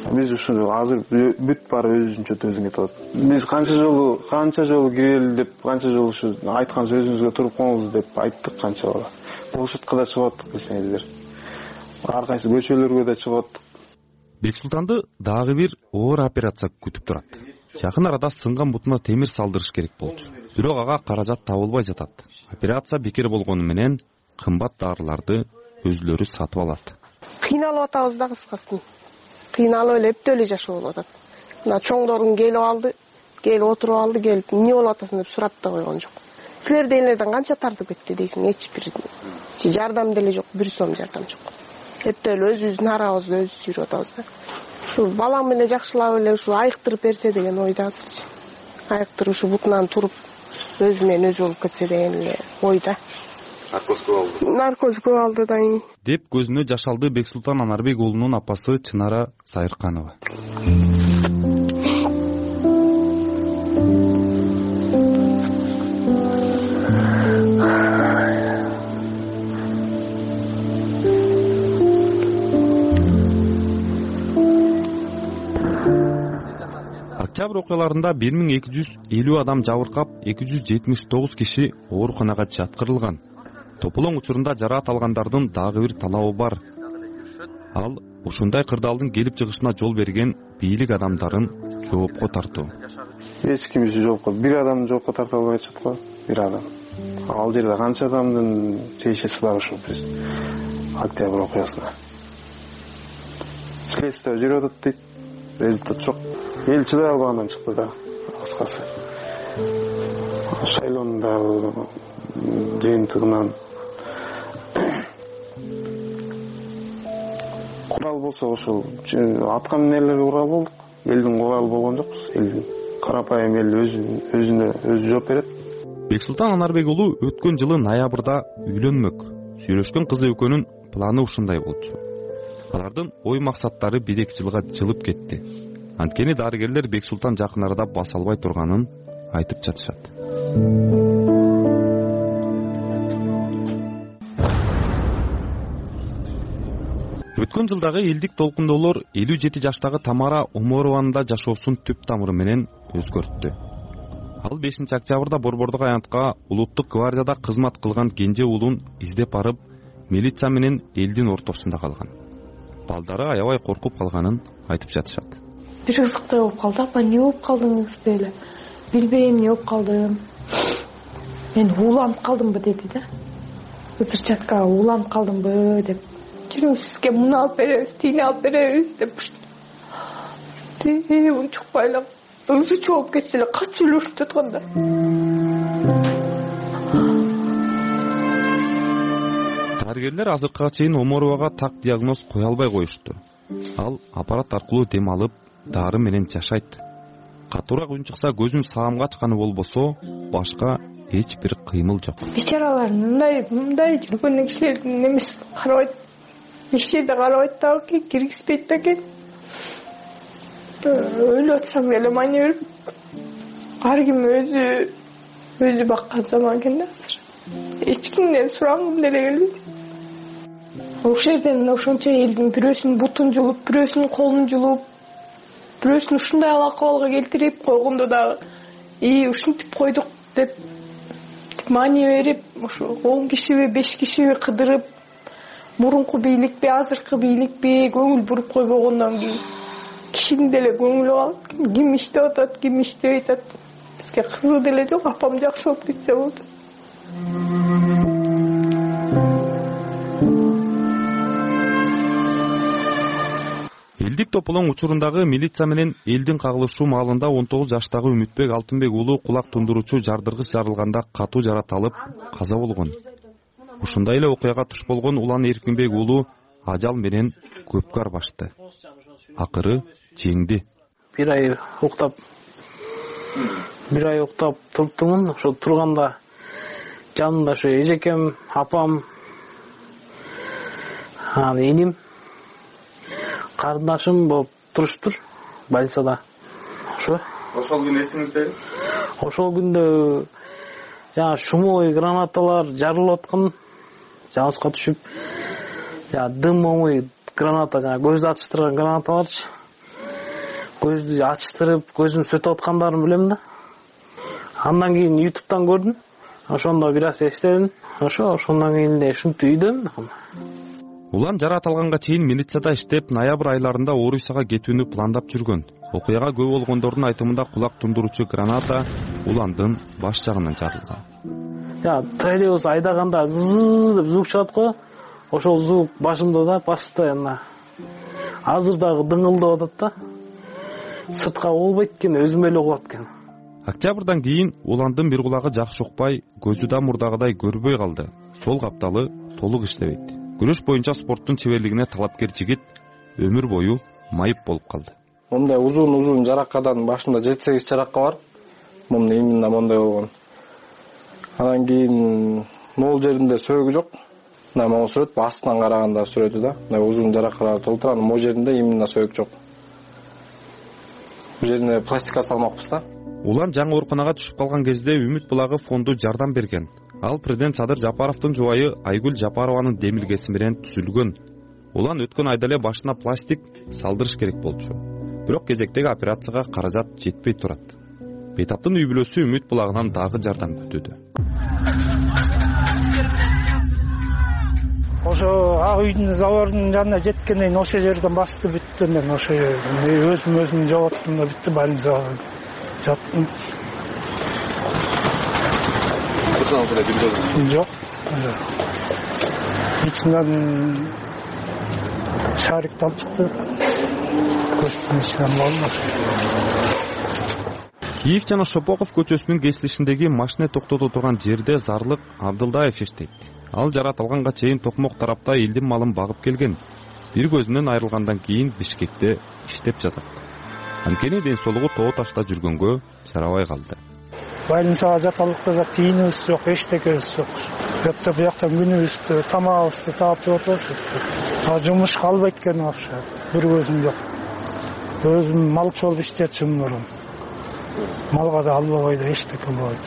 биз ушул азыр бүт баары өзүнчө өзүң кетип атат. Биз канча жолу канча жолу кирели деп, канча жолу ушу айткан сөзүбүзгө туруп коңуз деп айттык канча бала. Площадка да чыгып аттык десеңиздер. Ар кайсы көчөлөргө да чыгып аттык. Бексултанды дагы бир оор операция күтүп турат. Жакын арада сынган бутуна темир салдырыш керек болчу. Бирок ага каражат табылбай жатат. Операция бекер болгону менен кымбат дарыларды өзүлөрү сатып алат. Кыйналып атабыз да кыскасы. Кыйналып эле эптеп эле жашоо болуп атат. Мына чоңдорун келип алды, келип отуруп алды, келип эмне болуп атасың деп сурап да койгон жок. Силер дегендерден канча тартып кетти дейсиң, эч бир жардам деле жок, бир сом жардам жок. Эптеп эле өзүбүздүн арабызды өзүбүз жүрүп атабыз да. Ушу балам эле жакшылап эле ушу айыктырып берсе деген ойда азырчы. Айыктырып ушу бутунан туруп өзү менен өзү болуп кетсе деген эле ойда. Наркоз көп алды. Наркоз көп алды да. Деп көзүнө жаш алды Бексултан Анарбек уулунун апасы Чынара Сайырканова. Октябрь окуяларында бир миң эки жүз элүү адам жабыркап, эки жүз жетимиш тогуз киши ооруканага жаткырылган. Тополоң учурунда жараат алгандардын дагы бир талабы бар. Ал ушундай кырдаалдын келип чыгышына жол берген бийлик адамдарын жоопко тартуу. Эч ким жоопко, бир адам жоопко тарта албай атат го, бир адам. Ал жерде канча адамдын тиешеси бар ушул биз Октябрь окуясына. Следствие жүрүп атат дейт, результат жок. Эл чыдай албагандан чыкты да, кыскасы. Шайлоонун да жыйынтыгынан курал болсо ошол аткан нелерге курал болдук. Элдин куралы болгон жокпуз. Элдин карапайым эл өзү өзүнө өзү жооп берет. Бексултан Анарбек уулу өткөн жылы ноябрда үйлөнмөк. Сүйлөшкөн кызы экөөнүн планы ушундай болчу. Алардын ой максаттары бир эки жылга жылып кетти. Анткени дарыгерлер Бексултан жакын арада баса албай турганын айтып жатышат. Өткөн жылдагы элдик толкундоолор элүү жети жаштагы Тамара Оморованын да жашоосун түп тамыры менен өзгөрттү. Ал бешинчи октябрда Борбордук аянтка улуттук гвардияда кызмат кылган кенже уулун издеп барып, милиция менен элдин ортосунда калган. Балдары аябай коркуп калганын айтып жатышат. Бир кызыктуу болуп калды. Апа, эмне болуп калдыңыз деле. Билбейм, эмне болуп калдым. Мен ууланып калдымбы деди да. Ызырчатка ууланып калдымбы деп. Жүрүңүз, сизге муну алып беребиз, тийини алып беребиз деп. Дей, унчук байлап, өзү чогуп кетсе эле качып эле ушуп жатканда. Дарыгерлер азыркыга чейин Оморовага так диагноз кое албай коюшту. Ал аппарат аркылуу дем алып, дары менен жашайт. Катуураак үн чыкса көзүн саамга ачканы болбосо, башка эч бир кыймыл жок. Бечаралар мындай, мындай жүргөн кишилердин немеси карабайт. Эч жерде карабайт да, киргизбейт да экен. Өлүп атсам эле мани берип, ар ким өзү өзү баккан заман экен да азыр. Эч кимден сурагым деле келбейт. Ошол жерден ошончо элдин бирөөсүнүн бутун жулуп, бирөөсүнүн колун жулуп, бирөөсүн ушундай акыбалга келтирип койгондо дагы и ушинтип койдук деп мани берип, ошо он кишиби, беш кишиби кыдырып, мурунку бийликпи, азыркы бийликпи көңүл буруп койбогондон кийин кишинин деле көңүлү калат. Ким иштеп атат, ким иштебей атат. Бизге кызык деле жок, апам жакшы болуп кетсе болду. Элдик тополоң учурундагы милиция менен элдин кагылышуу маалында он тогуз жаштагы Үмүтбек Алтынбек уулу кулак тундуруучу жардыргыч жарылганда катуу жарат алып каза болгон. Ушундай эле окуяга туш болгон Улан Эркинбек уулу ажал менен көпкө арбашты. Акыры жеңди. Бир ай уктап, бир ай уктап туруптумун. Ошо турганда жанымда ошо эжекем, апам, анан эним, карындашым болуп туруштур больницада. Ошо. Ошол күн эсиңиздеби? Ошол күндө жана шумовой гранаталар жарылып аткан, жабыска түшүп, жана дым момой граната, жана көздү ачыштырган гранаталарчы. көздү ачтырып көзүм сөтүп аткандарын билем да. Андан кийин ютубтан көрдүм. Ошондо бир аз эстедим. Ошо ошондон кийин эле ушинтип үйдөм. Улан жараат алганга чейин милицияда иштеп, ноябрь айларында Орусияга кетүүнү пландап жүргөн. Окуяга күбө болгондордун айтымында кулак тундуруучу граната Уландын баш жагынан жарылган. Я троллейбус айдаганда зыз деп звук чыгат го. Ошол звук башымда да постоянно. Азыр дагы дыңылдап атат да. Сыртка болбойт экен, өзүм эле угат экен. Октябрдан кийин Уландын бир кулагы жакшы укпай, көзү да мурдагыдай көрбөй калды. Сол капталы толук иштебейт. Күрөш боюнча спорттун чеберлигине талапкер жигит өмүр бою майып болуп калды. Мондай узун-узун жаракадан башында жети сегиз жарака бар. Мунун именно мондай болгон. Анан кийин могул жеринде сөөгү жок. Мына могул сүрөт астынан караганда сүрөтү да. Мына узун жаракалар толтурган, могул жеринде именно сөөгү жок. Бул жерине пластика салмакпыз да. Улан жаңы ооруканага түшүп калган кезде Үмүт булагы фонду жардам берген. Ал президент Садыр Жапаровдун жубайы Айгүл Жапарованын демилгеси менен түзүлгөн. Улан өткөн айда эле башына пластик салдырыш керек болчу. Бирок кезектеги операцияга каражат жетпей турат. Бейтаптын үй бүлөсү Үмүт булагынан дагы жардам күтүүдө. Ошо ак үйдүн заборунун жанына жеткенден кийин ошол жерден басты бүттү. Мен ошо өзүм өзүмдү жооттум да бүттү, больницага жаттым. Жок. İçinden şarik tam çıktı. Көздің ішінен болмас. Киев жана Шопоков көчөсүнүн кесилишиндеги машина токтото турган жерде Зарлык Абдылдаев иштейт. Ал жараат алганга чейин Токмок тарапта элдин малын багып келген. Бир көзүнөн айрылгандан кийин Бишкекте иштеп жатат. Анткени ден соолугу тоо ташта жүргөнгө жарабай калды. Больницага жаталыкта да тийинибиз жок, эчтекебиз жок. Жакта бияктан күнүбүздү, тамагыбызды таап туруп атабыз. А жумуш калбайт экен акча. Бир көзүм жок. Өзүм малчы болуп иштечүмүн мурун. Малга да албабайда эчтеке болбойт.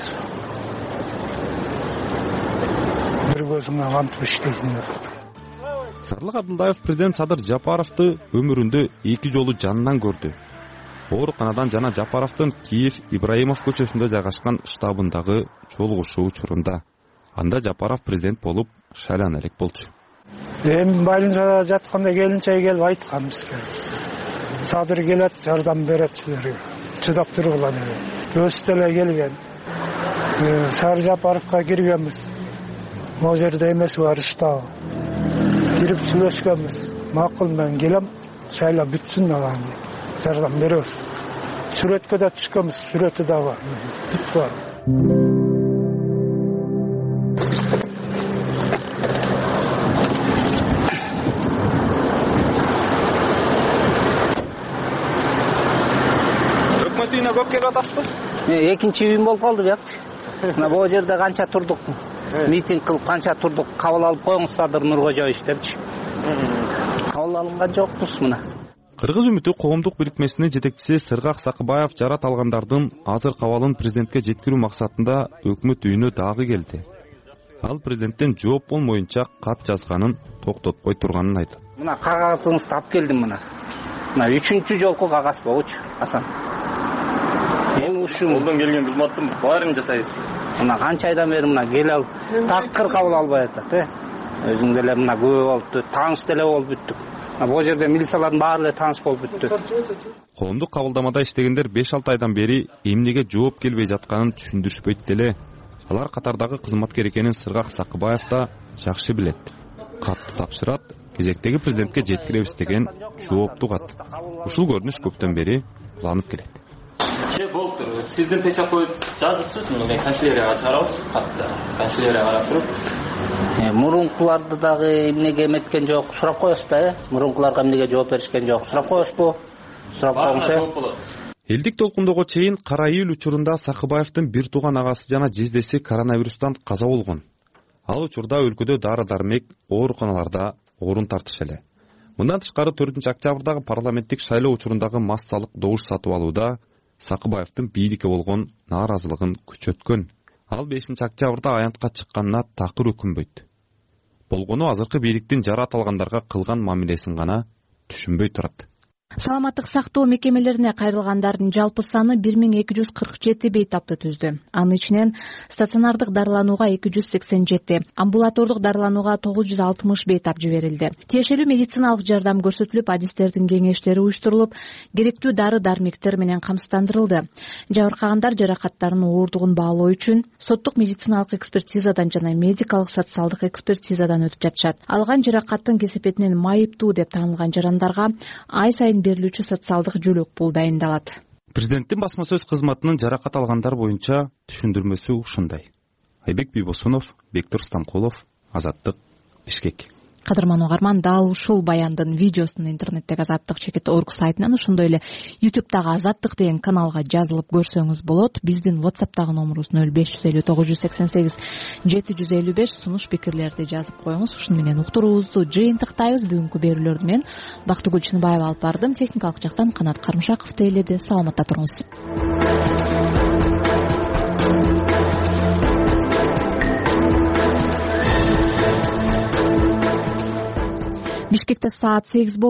Бир көзүмөн кантип иштейсиң деп. Зарлык Абдылдаев президент Садыр Жапаровду өмүрүндө эки жолу жанынан көрдү. Ооруканадан жана Жапаровдун Киев Ибраимов көчөсүндө жайгашкан штабындагы жолугушуу учурунда. Анда Жапаров президент болуп шайлана элек болчу. Эми больницада жатканда келинчеги келип айткан бизге. Садыр келет, жардам берет силерге. Чыдап тургула деп. Өзү деле келген. Садыр Жапаровго киргенбиз. Могу жерде эмеси бар штаб. Кирип сүйлөшкөнбүз. Макул, мен келем, шайлап бүтсүн алам. Жардам беребиз. Сүрөткө да түшкөнбүз, сүрөтү да бар. Бүт бар. Өкмөт үйүнө көп келип атасызбы? Экинчи үйүм болуп калды бияк. Мына бул жерде канча турдук, митинг кылып канча турдук, кабыл алып коюңуз Садыр Нуркожоевич депчи. Кабыл алынган жокпуз мына. Кыргыз үмүтү коомдук бирикмесинин жетекчиси Сыргак Сакыбаев жараат алгандардын азыр кабалын президентке жеткирүү максатында өкмөт үйүнө дагы келди. Ал президенттен жооп болмоюнча кат жазганын токтотпой турганын айтты. Мына кагазыңызды алып келдим мына. Мына үчүнчү жолку кагаз болчу, Асан. Эми ушул колдон келген кызматтын баарын жасайсыз. Мына канча айдан бери мына келе алып, такыр кабыл албай атат, э. Өзүң деле мына көп болупту, тааныш деле болуп бүттүк. Бул жерде милициялардын баары эле тааныш болуп бүттү. Коомдук кабылдамада иштегендер беш алты айдан бери эмнеге жооп келбей жатканын түшүндүрүшпөйт деле. Алар катардагы кызматкер экенин Сыргак Сакыбаев да жакшы билет. Катты тапшырат, кезектеги президентке жеткиребиз деген жоопту кат. Ушул көрүнүш көптөн бери уланып келет. Же болуптур. Сиздин течак коюп жазыпсыз, мына канчелерге чыгарабыз, катты. Канчелерге карап туруп. Мурункуларды дагы эмнеге эметкен жок, сурап коесуз да, э? Мурункуларга эмнеге жооп беришкен жок, сурап коесузбу? Сурап коюңуз. Элдик толкундого чейин Кара июль учурунда Сакыбаевдин бир тууган агасы жана жездеси коронавирустан каза болгон. Ал учурда өлкөдө дары-дармек ооруканаларда орун тартыш эле. Мындан тышкары төртүнчү октябрдагы парламенттик шайлоо учурундагы массалык добуш сатып алууда Сакыбаевдин бийликке болгон нааразылыгын күчөткөн. Ал бешинчи октябрда аянтка чыкканына такыр өкүнбөйт. Болгону азыркы бийликтин жараат алгандарга кылган мамилесин гана түшүнбөй турат. Саламаттык сактоо мекемелерине кайрылгандардын жалпы саны бир миң эки жүз кырк жети бейтапты түздү. Анын ичинен стационардык дарыланууга эки жүз сексен жети, амбулатордук дарыланууга тогуз жүз алтымыш бейтап жиберилди. Тиешелүү медициналык жардам көрсөтүлүп, адистердин кеңештери уюштурулуп, керектүү дары дармектер менен камсыздандырылды. Жабыркагандар жаракаттарынын ооругун баалоо үчүн соттук медициналык экспертизадан жана медикалык социалдык экспертизадан өтүп жатышат. Алган жаракаттын кесепетинен майыптуу деп таанылган жарандарга ай сайын берилүүчү социалдык жөлөк пул дайындалат. Президенттин басма сөз кызматынын жаракат алгандар боюнча түшүндүрмөсү ушундай. Айбек Бийбосунов, Бектур Станкулов, Азаттык, Бишкек. Кадырман угарман, дал ушул баяндын видеосун интернеттеги азаттык чекит орг сайтынан, ошондой эле ютубтагы азаттык деген каналга жазылып көрсөңүз болот. Биздин WhatsApp'тагы номерубуз нөл беш жүз элүү тогуз жүз сексен сегиз жети жүз элүү беш. Сунуш пикирлерди жазып коюңуз. Ушуну менен уктуруубузду жыйынтыктайбыз. Бүгүнкү берүүлөрдү мен Бактыгүл Чыныбаева алып бардым. Техникалык жактан Канат Карымшаков тейледи. Саламатта туруңуз. Бишкекте саат сегиз болду.